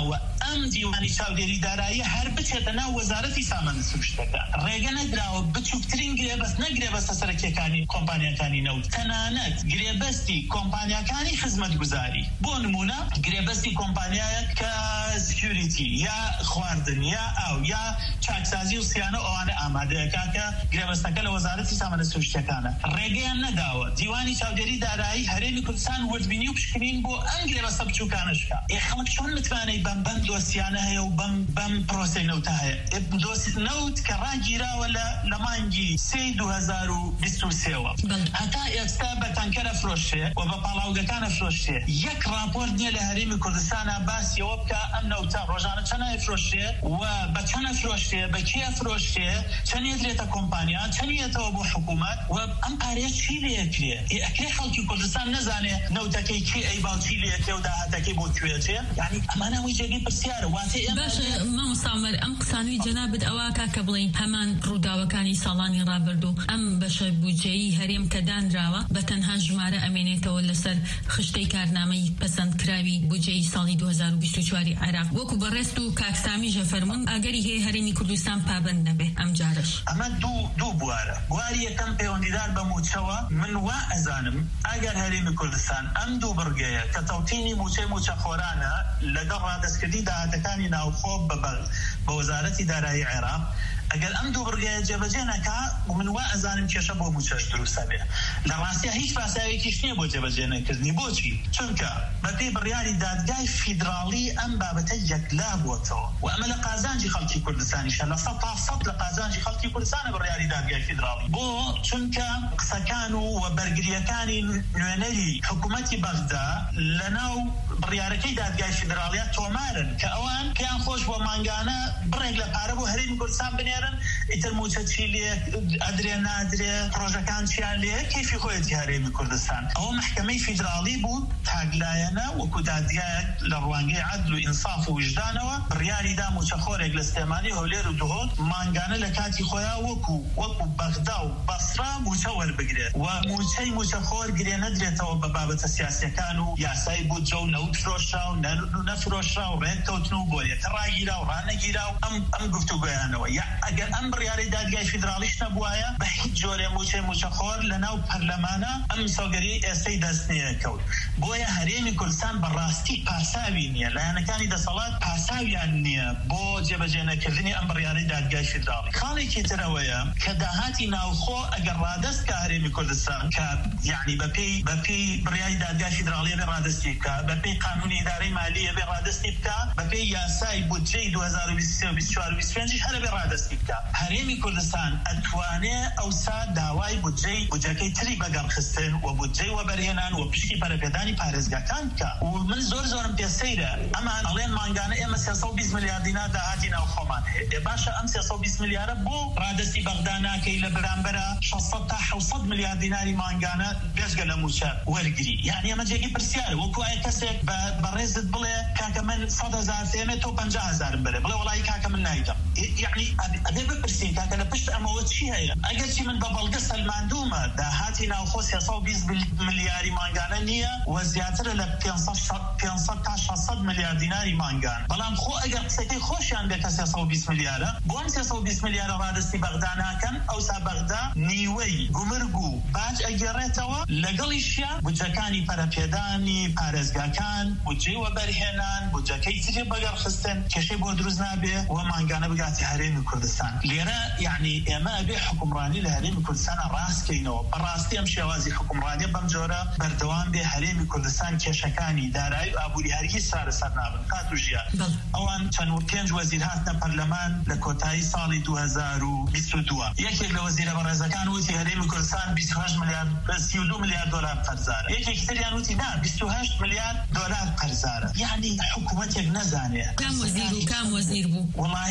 Speaker 4: ئەم دیوانی چاودێری دارایی هەر بچێتە ناو وەزارەتی سامانە سروشتەکان. ڕێگە نەدراوە بچووکترین گرێبەست نەگرێبەستە سەرەکیەکانی کۆمپانیەکانی نەوت، تەنانەت گرێبەستی کۆمپانیەکانی خزمەتگوزاری. بۆ نمونە گرێبەستی کۆمپانیایەک کە سکیوریتی یا خواردن یا ئاو یا چاکسازی و سیانە ئەوانە ئامادەیەکا کە گرێبەستەکە لە وەزارەتی سامانە سروشتەکانە. ڕێگەیان نەداوە دیوانی چاودێری دارایی هەرێمی کوردستان وردبینی و پشکنین بۆ ئەم گرێبەستە بچووکانشکا. خەڵک چۆن متوانێت بەم بەم دۆسیانە هەیە و بەم بەم پرۆسەی نەوتە هەیە؟ دۆسی نەوت کە ڕاگیراوە لە مانگی سێ دوو هەزار و بیست و سێەوە هەتا ئێستا بە تانکەرە فرۆشتێ و بە پاڵاوگەکانە فرۆشتێ. یەک راپۆرت نییە لە هەرێمی کوردستانە باسیەوە بکە ئەم نەوتە ڕۆژانە چەنای فرۆشتێ و بە چەنە فرۆشتێ، بە کێ فرۆشتێ، چەند درێتە کۆمپانیا، چەندێتەوە بۆ حکوومەت و ئەم پارەیە چی لێکرێ؟ ئەکرێ خەڵکی کوردستان نەزانێ نەوتەکەی کێ ئەی باوچی لێکرێ و داهاتەکەی بۆ کوێچێ؟ یعنی ئەمانەوەی جێگەی پرسیارە. واتێ
Speaker 2: باشە مامۆستا عومەر، ئەم قسانوی جەنابەت ئەوە کاکە بڵین هەمان ڕووداوەکانی ساڵانی ڕابردوو ئەم بەشە بودجەیی هەرێم کە دانراوە بە تەنها ژمارە ئەمێنێتەوە لەسەر خشتەی کارنامەی پەسەندکراوی بودجەی ساڵی دوو هەزار و بیست و چوار عێراق. وەکو بەڕێست و کاکسامی ژەفەرمون ئەگەری هەیە هەرێمی کوردستان پابەند نەبێ ئەم جارش.
Speaker 4: ئەمە دوو دوو بوارە. بواری یەکەم پەیوەندیدار بە موچەوە من وا ئەزانم ئەگەر هەرێمی کوردستان ئەم دوو بڕگەیە کە تەوتینی موچەی موچەخۆرانە لەگەڵ ڕادەستکردنی داهاتەکانی ناوخۆ بەبەر بە وەزارەتی دارایی عێراق ئەگەر ئەم دوو بڕگەیە جێبەجێ نەکا من وا ئەزانم کێشە بۆ موچەش دروستە بێ. لە ڕاستیە هیچ پاساوێکیش نییە بۆ جێبەجێ نەکردنی. بۆچی؟ چونکە بەپێی بڕیاری دادگای فیدراڵی ئەم بابەتە یەکلا بووەتەوە و ئەمە لە قازانجی خەڵکی کوردستانیشە، لە سەد تا سەد لە قازانجی خەڵکی کوردستانە بڕیاری دادگای فیدراڵی. بۆ چونکە قسەکان و بەرگریەکانی نوێنەری حکوومەتی بەغدا لەناو بڕیارەکەی دادگای فیدراڵیە تۆمارن کە ئەوان پێیان خۆش بۆ مانگانە بڕێک لە پارە بۆ هەرێمی کوردستان بنێرن، ئیتر موچە چی لێ ئەدرێ نادرێ، پرۆژەکان چیان لێ، کەیفی خۆیەتی هەرێمی کوردستان. ئەوە محکەمەی فیدراڵی بوو تاگلایەنە وەکو دادگایەک لە ڕوانگەی عەدل و ئینساف و وجدانەوە بڕیاری دا موچەخۆرێک لە سلێمانی هەولێر و دهۆت مانگانە لە کاتی خۆیان وەکو وەکو بەغدا و بەسرا موچە وەربگرێت و موچەی موچەخۆر گرێ نەدرێتەوە بە بابەتە سیاسیەکان و یاسای بودجە و نەوت فرۆشرا و نەفرۆشرا و ڕێککەوتن و بۆ یەکە ڕاگیرا و ڕانەگیرا و ئەم ئەم گفتوگۆیانەوە. ئەگەر ئەم بڕیارەی دادگای فیدراڵیش نەبووایە بە هیچ جۆرێ موچەی موچەخۆر لەناو پەرلەمانە ئەم سۆگەری ئێستەی دەست نەکەوت. بۆیە هەرێمی کوردستان بەڕاستی پاساوی نییە، لایەنەکانی دەسەڵات پاساویان نییە بۆ جێبەجێنەکردنی ئەم بڕیارەی دادگای فیدراڵی. خاڵێکی ترەوەیە کە داهاتی ناوخۆ ئەگەر ڕادەست کە هەرێمی کوردستان کە یعنی بەپێی بەپێی بڕیاری دادگای فیدراڵیە بێ ڕادەستی بکە، بەپێی قانونی ئیدارەی مالیە بێ ڕادەستی بکە، بەپێی یاسای بودجەی دوو هەزار و بیست و سێ و بیست و چوار و بیست و پێنج هەرە بێ ڕادەستی بکە. هەرێمی کوردستان ئەتوانێ ئەوسا داوای بودجەی بودجەکەی تری بەگەڕخستن و بودجەی وەبەرهێنان و پشتی پەرەپێدانی پارێزگاکان بکە. و من زۆر زۆرم پێ سەیرە ئەمان ئەڵێن مانگانە ئێمە سێ سەد و بیست ملیار دینار داهاتی ناوخۆمان هەیە. باشە ئەم سێ سەد و بیست ملیارە بۆ ڕادەستی بەغدا ناکەی لە بەرامبەرە شەشسەد تا حەوسەد ملیار دیناری مانگانە بێژگە لە موچە وەرگری. یعنی ئەمە جێگی پرسیارە. وەکو ئایا کەسێک بەڕێزت بڵێ کاکە من سەد هەزار فێمێت تۆ پەنجا هەزارم بەرێ بڵێ وەڵی کاکە من نایدەم. یعنی ئەبێ بپرسین کاکە لە پشت ئەمەوە چی هەیە؟ ئەگەر چی من بە بەڵگە سەلماندومە داهاتی ناوخۆ سێ سەد و بیست ملیاری مانگانە نییە و زیاترە لە پێنجسەد تا شەشسەد ملیار دیناری مانگان. بەڵام خۆ ئەگەر قسەکەی خۆشیان بێت کە سێ سەد و بیست ملیارە بۆ ئەم سێ سەد و بیست ملیارە ڕادەستی بەغدا ناکەن، ئەوسا بەغدا نیوەی گومرگ و باج ئەگێڕێتەوە، لەگەڵیشیان بودجەکانی پەرەپێدانی پارێزگاکان، بودجەی وەبەرهێنان، بودجەکەی تری بەگەڕخستن، کێشەی بۆ دروست نابێ و مانگانە بگاتی هەرێمی کوردستان. لێرە یعنی ئێمە ئەبێ حکومڕانی لە هەرێمی کوردستانە ڕاستکەینەوە. بەڕاستی ئەم شێوازی حکومڕانیە بەم جۆرە بەردەوام بێ. هەرێمی کوردستان کێشەکانی دارایی و ئابووری هەرگیز سارەسەر نابن. کات و ژیان ئەوان چەند و پێنج وەزیر هاتنە پەرلەمان لە کۆتایی ساڵی دوو هەزار و بیست و دووە. یەکێک لە وەزیرە بەڕێزەکان وتی هەرێمی کوردستان بیست و هەشت ملیار سی و دوو ملیار دۆلار قەرزارە. یەکێکی تریان وتی نا بیست و هەشت ملیار دۆلار قەرزارە. یعنی حکوومەتێک نەزانێ
Speaker 2: کام وەزیر و کام وەزیر بوو.
Speaker 4: وڵاهی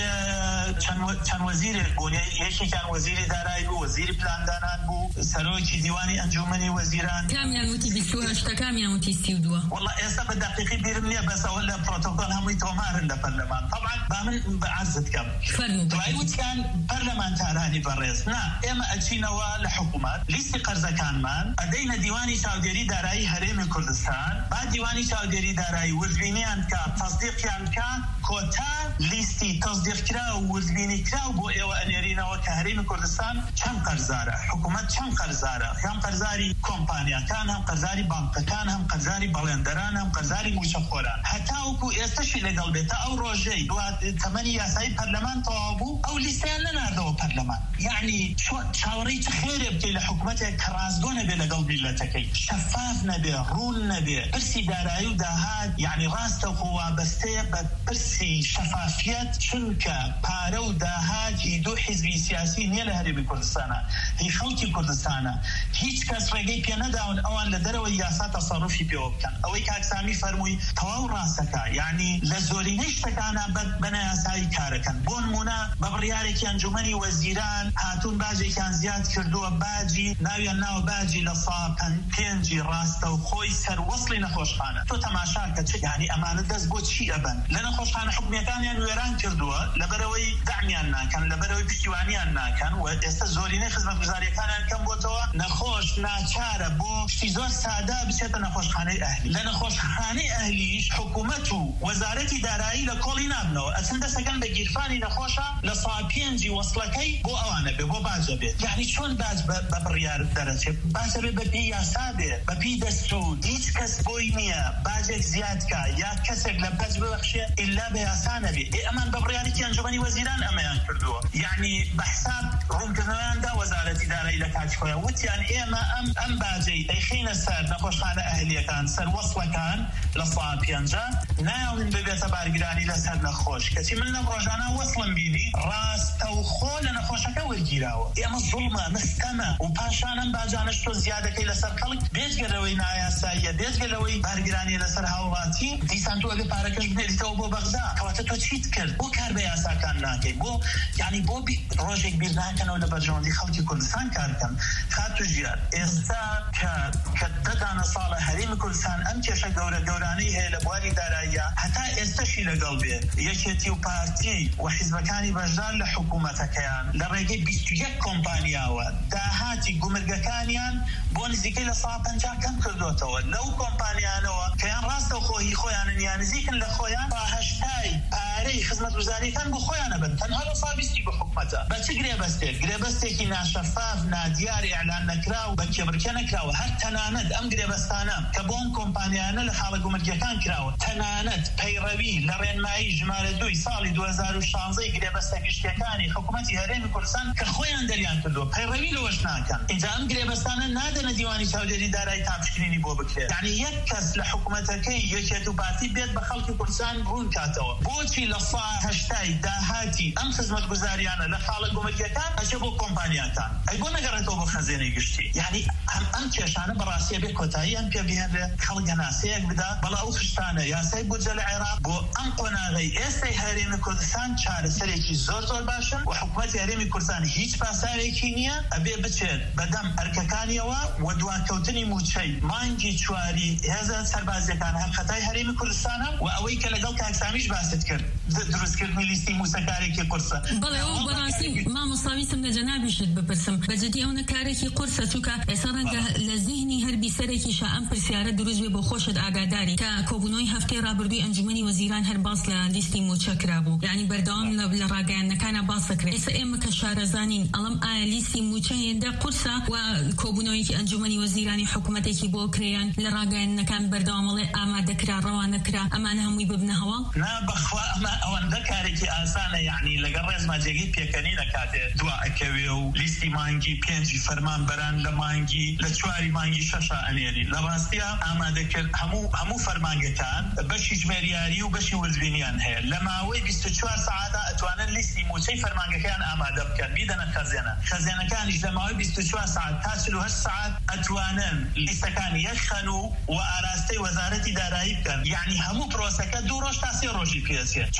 Speaker 4: چەند وەزیرێک بوون، یەکێکیان وەزیری دارایی بوو، وەزیری پلاندانان بوو، سەرۆکی دیوانی ئەنجومەنی وەزیران.
Speaker 2: کامیان وتی بیست و هەشت، کامیان وتی سی و دووە؟
Speaker 4: والله ئێستا بە دەقیقی بیرم نییە، بەس ئەوە لە پرۆتۆکۆل هەمووی تۆمارن لە پەرلەمان. طبعا با من بەعەرزت کەم دوای وتیان پەرلەمانتارانی بەڕێز نا ئێمە ئەچینەوە لە حکوومەت لیستی قەرزەکانمان ئەدەینە دیوانی چاودێری دارایی هەرێمی کوردستان، با دیوانی چاودێری دارایی وردبینیان کە تەصدیقیان کە کۆتا لیستی تەصدیقکرا و وردبینیکرا و بۆ ئێوە ئەنێرینەوە کە هەرێمی کوردستان چەند قەرزارە، حکوومەت چەند قەرزارە، هەم قەرزاری کۆمپانیاکان، هەم قەرزاری بانکەکان، هەم قەرزاری بەڵێندەران، هەم قەرزاری موچەخۆران. هەتا وەکو ئێستاشی لەگەڵ بێتە ئەو ڕۆژەی تەمەنی یاسایی پەرلەمان تەواو بوو ئەو لیستیان نەناردەوە پەرلەمان. یعنی چاوەڕێی چ خێرێ بکەی لە حکوومەتێک کە ڕازگۆ نەبێ لەگەڵ میلەتەکەی، شەفاف نەبێ، ڕوون نەبێ، پرسی دارایی و داهات یعنی ڕاستەوخۆ وابەستەیە بە پرسی شەفافیەت، چونکە پارە و داهات هی دوو حیزبی سیاسی نییە لە هەرێمی کوردستانە، هی خەڵکی کوردستانە. هیچ کەس ڕێگەی پێ نەداون ئەوان لە دەرەوەی یاسا تەسەڕوفی پێوە بکەن. ئەوەی کاکسامی فەرمووی تەواو ڕاستەکە، یعنی لە زۆرینەی شتەکانە بەنە یاسایی کارەکەن. بۆ نمونە بە بڕیارێکی ئەنجومەنی وەزیران هاتوون باجێکیان زیاد کردووە، باجی ناویان ناوە باجی لە ساڵ پێنجی ڕاستە و خۆی سەروەسڵی نەخۆشخانە. تۆ تەماشاکە چ یعنی ئەمانە دەست بۆ چی ئەبەن؟ لە نەخۆشخانە حکوومیەکانیان وێران کردووە لەبەرەوەی دامیان ناکەن، لەبەرەوەی پشتیوانیان ناکەن و ئێستا زۆرینەی خزمەتگوزاریەکانیان کەم بۆتەوە. نەخۆش ناچارە بۆ شتی زۆر سادا بچێتە نەخۆشخانەی ئەهلی. لە نەخۆشخانەی ئەهلیش حکوومەت و وەزارەتی دارایی لە کۆڵی نابنەوە، ئەچن دەسەکەن بە گیرفانی نەخۆشە لە ساڵ پێنجی وەسڵەکەی بۆ ئەوانە بێ، بۆ باجە بێت. یعنی چۆن باج بە بڕیار دەرەچێت؟ باجە بێ بە پێی یاسا بێ، بە پێی دەستور، هیچ کەس بۆی نییە باجێک زیادکە یا کەسێک لە باج ببەخشێ ئیلا بە یاسا نەبێ. ئەمان بە بڕیارێکی ئەنجومەنی وەزیران ئەمەیان کردووە. یعنی بە حساب ڕوونکردنەوەیاندا وەزارەتی دارایی لە کاتی خۆیان وتیان ئێمە ئەم ئەم باجەی دەیخینە سەر نەخۆشخانە ئەهلیەکان، سەر وەسڵەکان لە ساڵ پێنجە، ناوین ببێتە بارگرانی لەسەر نەخۆش. کەچی من لەم ڕۆژانە وەسڵم بینی ڕاستەوخۆ لە نەخۆشەکە وەرگیراوە. ئێمە زوڵمە، مستەمە و پاشانم باجانش تۆ زیادەکەی لەسەر خەڵک بێجگەرەوەی نایاساییە، بێجگەرەوەی بارگرانی لەسەر هاوڵاتی، دیسان تۆ ئەگە پارەکەش بنێریتەوە بۆ بەغدا، کەواتە تۆ چیت کرد؟ بۆ کار بە یاساکان ناکەی؟ بۆ یعنی بۆ ڕۆژێک بیر ناکەنەوە لە بەرژەوەندی خەڵکی کوردستان کار بکەن. خاتو ژیان ئێستا کە کە دەدانە ساڵە هەرێمی کوردستان ئەم کێشە گەورە گەورانەی هەیە لە بواری داراییە، هەتا ئێستاشی لەگەڵ بێ یەکێتی و پارتی و حیزبەکانی بەشدار لە حکوومەتەکەیان لە ڕێگەی بیست و یەک کۆمپانیاوە داهاتی گومرگەکانیان بۆ نزیکەی لە ساڵ پەنجا کەم کردوتەوە. لەو کۆمپانیانەوە کەیان ڕاستە خۆی خۆیانن یان نزیکن لە خۆیان با هەشتای پارەی خزمەتگوزاریەکان بۆ خۆیانە بن، تەنها لە ساڵ بیستی بە حکوومەتە. بە چ گرێبەستێک؟ گرێبەستێکی ناشەفاف، نادیار، ئیعلان نەکراو، بە کێبڕکێ نەکراوە. هەر تەنانەت ئەم گرێبەستانە کە بۆ ئەم کۆمپانیانە لە خاڵە گومرگەکان کراوە، تەنانەت پەیڕەوی لە ڕێنمایی ژمارە دوی ساڵی دوو هەزار و شانزەی گرێبەستە گشتیەکانی حکوومەتی هەرێمی کوردستان کە خۆیان دەریان کردووە پەیڕەوی لەوەش ناکەن. اینجا ئەم گرێبەستانە نادەنە دیوانی چاودێری دارایی تاپشکنینی بۆ بکرێت. یعنی یەک کەس لە حکوومەتەکەی یەکێت و پارتی بێت بە خەڵکی کوردستان ڕوون کاتەوە. بۆچی لە ساڵ هەشتای داهاتی ئەم خزمەتگوزاریانە لە خاڵە گومرگەکان ئەچێ بۆ کۆمپانیاکان؟ ئەی بۆ نەگەڕێتەوە بۆ خەزێنەی گشتی؟ یعنی ئەم کێشانە بەڕاستیە بێ کۆتاییان پێ بهێنرێت، خەڵک هەناسەیەک بدا. بەڵا ئەو خشتانە یاسای بودجە لە عێراق بۆ ئەم قۆناغەی ئێستای هەرێمی کوردستان چارەسەرێکی زۆر زۆر باشن و حکوومەتی هەرێمی کوردستان هیچ پاسارێکی نییە، ئەبێ بچێت بەدەم ئەرکەکانیەوە و دوانکەوتنی موچەی مانگی چواری هێزە سەربازیەکان هەر خەتای هەرێمی کوردستانە و ئەوەی کە لەگەڵ کاکسامیش باست کرد دروستکردنی لیستی موسەکارێکی قورسە.
Speaker 2: بەڵێ ئەو بەڕاستی مامۆستاویستم لە جەنابیشت بپرسم، بەجددی ئەوە کارێکی قورسە، چونکە ئێستا ڕەنگە لە ذهنی هەر بیسەرێکیشە ئەم پرسیارە دروست بێ بۆ خۆشت ئاگاداری کە کۆبوونەوەی هەفتەی ڕابردووی ئەنجومەنی وەزیران هەر باس لە لیستی موچە کرابوو، یعنی بەردەوام لە ڕاگەیاندنەکانە باس دەکرێت. ئێستا ئێمە کە شارەزانین ئەڵەم ئایا لیستی موچە هێندە قورسە و کۆبوونەوەیەکی ئەنجومەنی وەزیرانی حکوومەتێکی بۆ کڕیان لە ڕاگەیاندنەکان بەردەوامەڵێ ئامادەکرا ڕەوانەکرا ئەمانە هەمووی ببنە هەواڵ؟
Speaker 4: نا بەخوا ئەمە ئەوەندە کارێکی ئاسانە، یعنی لەگەڵ ڕێزماجێگەی پێکەنینە کاتێ دوا ئەکەوێ و لیستی مانگی پێنجی فەرمانبەران لە مانگی لە چواری مانگی شەشە ئەنێری. لە ڕاستیە ئامادەکرد هەموو هەموو فەرمانگەکان بەشی ژمێریاری و بەشی وردبینیان هەیە. لە ماوەی بیست و چوار سەعاتە ئەتوانن لیستی موچەی فەرمانگەکەیان ئامادە بکەن، بیدەنە خەزێنە. خەزێنەکانیش لە ماوەی بیست و چوار سەعات تا چل و هەشت سەعات ئەتوانن لیستەکانی یەکخەن و و ئاراستەی وەزارەتی دارایی بکەن. یعنی هەموو پرۆسەکە دوو ڕۆژ تا سێ ڕۆژی پێچێت، چون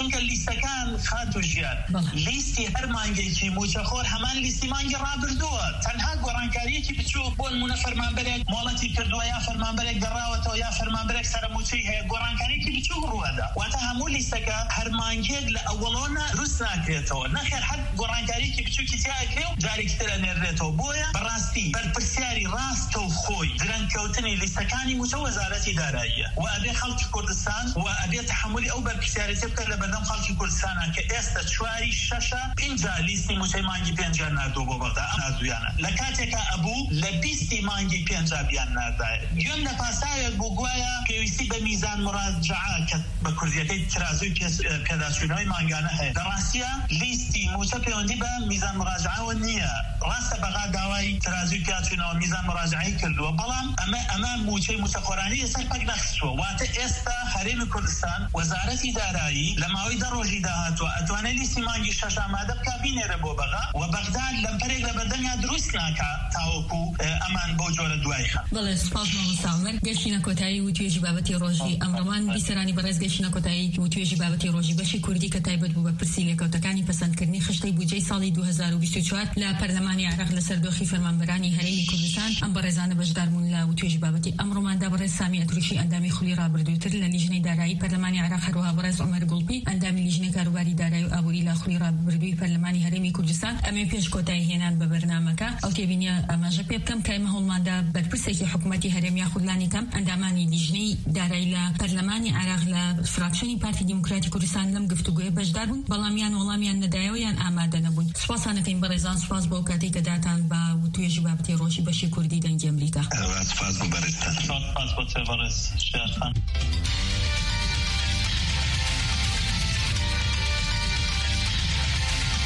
Speaker 4: چونکە لیستەکان خات و ژیان لیستی هەر مانگێکی موچەخۆر هەمان لیستی مانگی ڕابردووە تەنها گۆڕانکاریەکی بچوو بۆ نمونە فەرمانبەرێک مۆڵەتی کردووە یا فەرمانبەرێک گەڕاوەتەوە یا فەرمانبەرێک سەرموچەی هەیە گۆڕانکاریەکی بچوو ڕوەدا واتە هەموو لیستەکە هەر مانگێک لە ئەوڵۆنە دروست ناکرێتەوە نەخێر حەت گۆڕانکاریەکی بچووکی تیاکرێ و جارێکی تر ئەنێرێتەوە بۆیە بەڕاستی بەرپرسیاری ڕاستە و خۆی درەنگکەوتنی لیستەکانی موچە وەزارەتی داراییە و ئەبێ خەڵکی کوردستان و ئەبێ تحملی ئەو بەرپرسیارەتی بکات لە بەردەم خەڵکی کوردستانە کە ئێستا چواری شەشە پێنجا لیستی موچەی مانگی پێنجیان نردووە بۆ بەغدا نردویانە لە کاتێکا ئەبوو لە بیستی مانگی پێنجا بیان نردایە گوێم لە پاساوێک بوو گوایە پێویستی بە میزان مراجعە کە بە کوردیەکەی ترازوی پێداچوونەوەی مانگانە هەیە لەڕاستیە لیستی موچە پەیوەندی بە میزان مراجعەوە نییە ڕاستە بەغا داوای ترازوی پێداچوونەوە میزان مراجعەی کردووە بەڵام ئەمە ئەمە موچەی موچەخۆرانی لەسەر پەک نەخستووە واتە ئێستا هەرێمی کوردستان وەزارەتی دارایی لە ماوەی دە ڕۆژی داهاتوە ئەتوانێت لیستی مانگی شەش ئامادە بکا بینێرە بۆ بەغا و بەغداد لەمپەرێک لە بەردەمیان دروست ناکا تاوەکو ئەمان بۆ جۆرە دوای خەن.
Speaker 2: بەڵێ سپاس مامۆستا گەشتینە کۆتایی و توێژی بابەتی ڕۆژی ئەمڕۆمان بیسەرانی بەڕێز گەشتینە کۆتایی و توێژی بابەتی ڕۆژی بەشی کوردی کە تایبەت بوو بە پرسی لێکەوتەکانی پەسەندکردنی خشتەی بودجەی ساڵی دوو هەزار و بیست و چوار لە پەرلەمانی عێراق لەسەر دۆخی فەرمانبەرانی هەرێمی کوردستان ئەم بەڕێزانە بەشدار بوون لە توێژی بابەتی ئەمڕۆماندا بەڕێز سامی ئەتروشی ئەندامی خولی ڕابردووتر لە لیژنەی دارایی پەرلەمانی عێراق هەروەها بەڕێز عومەر گوڵپی ئەندامی لیژنەی کاروباری دارایی و ئابووری لە خولی ڕابردووی پەرلەمانی هەرێمی کوردستان ئەمێ پێش کۆتایی هێنان بە بەرنامەکە ئەو تێبینیە ئاماژە پێ بکەم کە ئێمە هەوڵماندا بەرپرسێکی حکوومەتی هەرێم یاخودلانی کەم ئەندامانی لیژنەی دارایی لە پەرلەمانی عێراق لە فراکشنی پارتی دیموکراتی کوردستان لەم گفتوگویە بەشدار بوون بەڵامیان وەڵامیان نەدایەوە یان ئامادە نەبوون سوپاسانەکەین بەڕێزان سوپاس بۆ کاتێک کە داتان بە توێژی بابەتی ڕۆژی بەشی کوردی دەنگی ئەمریکا
Speaker 3: سپاس بۆ بەرزتان
Speaker 4: سپاس بۆ بەڕێز شێرخان